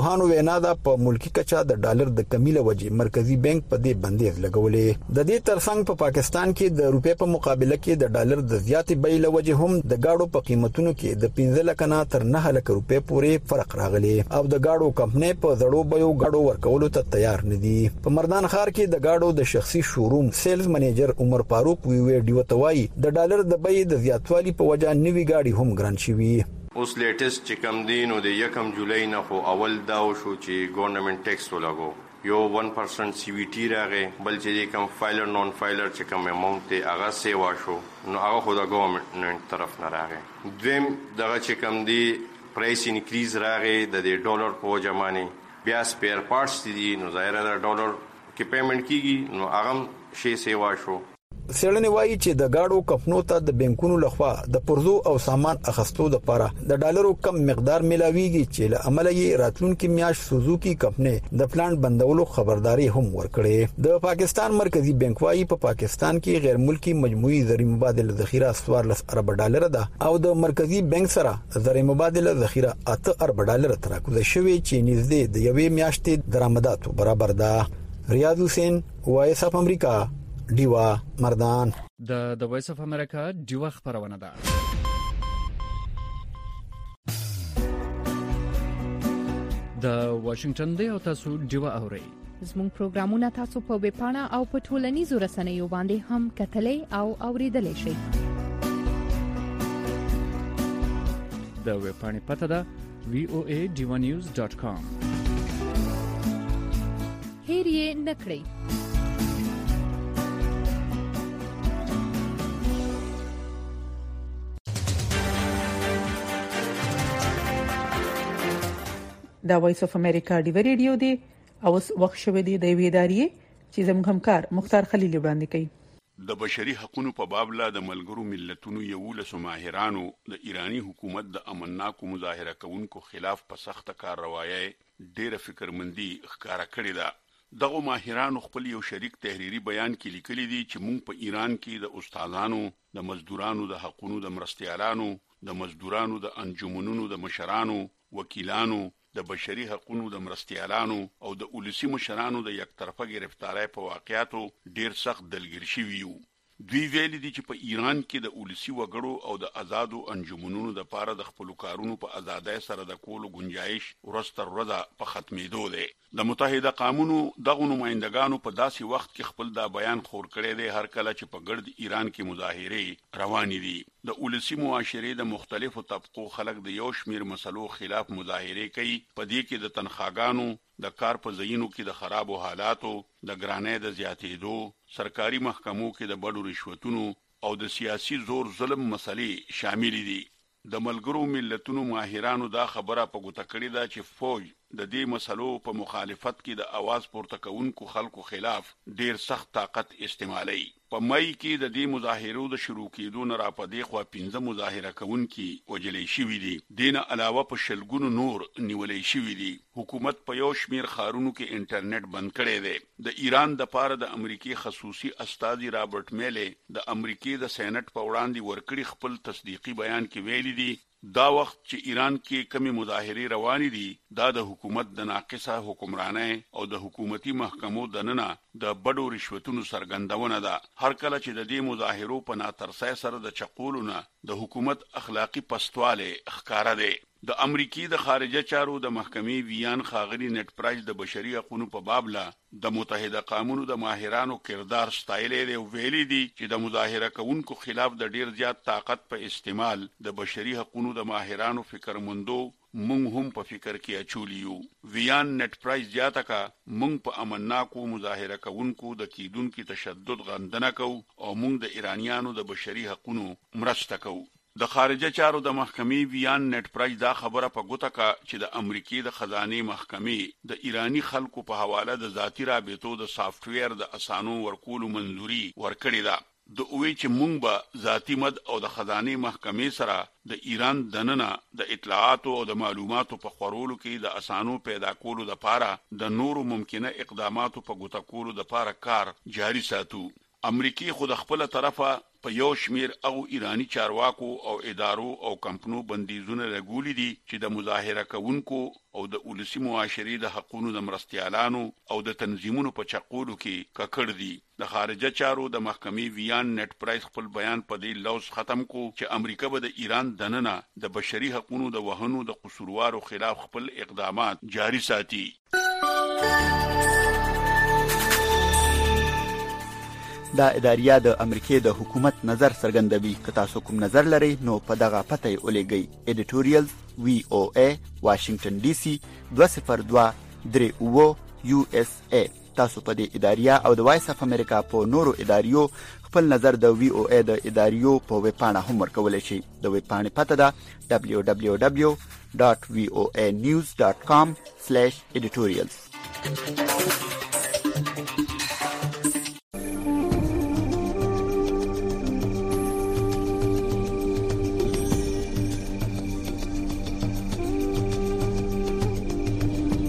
کارپوهانو وینا ده په ملکی کچا د ډالر د کمی له وجې مرکزی بانک په دې بندیز لګولې. د دې ترڅنګ په پاکستان کې د روپې په مقابله کې د ډالر د زیاتې بیې له وجې هم د گاډو په قیمتونو کې د 15 لک نه تر 9 لک روپې پورې فرق راغلی او د گاډو کمپنۍ په زړو بیو گاډو ورکولو ته تیار نه دي. په مردان ښار کې د گاډو د شخصي شوروم سیلز منیجر عمر فاروق وی ډیوتوای د ډالر د بیې د زیاتوالي په وجه نوي گاډي هم ګران شوي. اوس لیټیسټ چې کم دین او د 1 جولای نه خو اول دا شو چې ګورنمنت ټیکس ولګو یو 1% سی وی ټی راغې بل چې کم فایلر نون فایلر چې کم اماونت ته هغه سیوا شو نو هغه خو د ګورنمنت طرف نه راغې. دویم دغه چې کم دی پرایس انکریز راغې د ډالر په جمعنی بیا سپیر پارټس دي نو ظاهر د ډالر کې پیمنٹ کیږي نو هغه شی سیوا شو. سیړنې وایي چې د گاډو کمپنو ته د بانکونو لخوا د پرزو او سامان اخستو لپاره د ډالرو کم مقدار ملاويږي چې له عمله یې راتلونکي میاشت سوزوکی کمپنۍ د پلانټ بندولو خبرداري هم ورکړې. د پاکستان مرکزی بانک وایي په پاکستان کې غیر ملکی مجموعي زر مبادله ذخیره 14 ارب ډالر ده او د مرکزی بانک سره زر مبادله ذخیره 8 ارب ډالر تراکوزه شوی چې نږدې د یوې میاشتې درآمداتو برابر ده. ریاض حسین وایس اف امریکا دیوا مردان. د وایس اف امریکا دیوا خبرونه ده. د واشنگټن دی او تاسو دیوا اورئ. زموږ پروګرامونه تاسو په ویب پاڼه او په ټولنیزو رسنیو باندې هم کتلای او اوریدلای شئ. د ویب پاڼې پته ده voanews.com. هیر یې نکړئ. دا وایس اف امریکا ډیو ریډیو دی او وخت شوه دی د ویداري چې زموږ همکار مختار خلیل وړاندې کوي. د بشري حقوقو په باب لا د ملګرو ملتونو یو له ماهرانو د ایرانی حکومت د امنناکو مظاهره کوونکو خلاف په سخت کارروایي ډیره فکرمندي ښکارا کړې ده. دغه ماهرانو خپل یو شریک تحریری بیان کې لیکلي دي چې موږ په ایران کې د استادانو، د مزدورانو د حقوقو د مرستيالانو، د مزدورانو د انجمنونو د مشرانو، وکیلانو، د بشري حقوقو د مرستيالانو او د اولسي مشرانو د یک طرفه گرفتاری په واقعاتو ډیر سخت دلګیر شوي یو. دوی ویلي دي چې په ایران کې د اولسي وګړو او د آزادو انجمنونو د پاره د خپل کارونو په آزادۍ سره د کولو گنجائش ورستر ورځ په ختمېدو دی. د متحده قومونو دغه نمائندګانو په داسې وخت کې خپل دا بیان خور کړی دی هر کله چې په ګرد ایران کې مظاهره روانې دي. د اولسي معاشرې د مختلفو طبقو خلک د یو شمیر مسلو خلاف مظاهره کوي. په دې کې د تنخواګانو، د کار په ځایونو کې د خرابو حالاتو، د ګرانۍ د زیاتېدو، سرکاري محکمو کې د بډو رشوتونو او د سیاسي زور ظلم مسلې شامل دي. د ملګرو ملتونو ماهرانو دا خبره په ګوته کړې ده چې فوج د دې مسلو په مخالفت کې د आवाज پورته کوونکو خلکو خلاف ډیر سخت طاقت استعمالي. په مای کې د دې مظاهرو د شروع کېدو نه را پدې خو 15 مظاهره کوونکي وجلې شوي دي. دینه علاوه په شلګونو نور نیولې شوي دي. حکومت په یو شمیر خارونو کې انټرنیټ بند کړی دی. د ایران د پاره د امریکای خصوصي استاذ رابرټ میلې د امریکای د سېنات په وړاندې ورکړي خپل تصدیقي بیان کې ویلي دي دا وخت چې ایران کې کمی مظاهره روانې دي دا د حکومت د ناقصه حکمرانۍ او د حکومتي محکمو دننه د بډو رشوتونو سرګندونه ده. هر کله چې د دې مظاهرو په ناترسۍ سره د چقولونه د حکومت اخلاقی پستواله ښکارا ده. د امریکای د خارجه چارو د محکمې ویان خاغلی نت پرایز د بشري حقوقو په باب لا د متحده قومونو د ماهرانو کردار ستایلې دی او ویلي دي چې د مظاهره کوونکو خلاف د ډیر زیات طاقت په استعمال د بشري حقوقو د ماهرانو فکرمندو مونږ هم په فکر کې اچولیو. ویان نت پرایز زیاته کا مونږ په امنناکو مظاهره کوونکو د کیدونکو تشدد غندنه کو او مونږ د ایرانیانو د بشري حقوقو مرسته کو. د خارجه چارو د محکمې ویان نت پرایز دا خبره په ګوته کا چې د امریکای د خزانه محکمې د ایرانی خلکو په حواله د ذاتی رابطو د سافټویر د اسانو ورکولو منځوري ورکړې ده. د اوې چې مونږ به ذاتی مد او د خزانه محکمې سره د ایران دننه د اطلاعاتو او د معلوماتو په خورولو کې د اسانو پیدا کولو لپاره د نورو ممکنه اقداماتو په ګوته کولو لپاره کار جاري ساتو. امریکای خود خپل طرفه په یو شمیر او ایرانی چارواکو او ادارو او کمپنو بندیزونه لګولې دي چې د مظاهره کوونکو او د ولسی معاشري د حقوقو د مرستيالانو او د تنظیمونو په چقولو کې ککړ دي. د خارجه چارو د محکمې ویان نت پرایس خپل بیان په دې لوز ختم کو چې امریکا به د ایران دننه د بشري حقوقو د وهنو د قصوروارو خلاف خپل اقدامات جاری ساتي. دا اداریه د امریکای د حکومت نظر څرګندوي. که تاسو کوم نظر لرئ نو په دغه پته یې ولېږئ. editorials VOA Washington DC 20238 USA. تاسو په دې اداریه او د وایس اف امریکا په نورو اداریو خپل نظر د VOA د اداریو په ویب پاڼه هم ورکولی شئ. د ویب پاڼې پته ده www.voanews.com/editorials.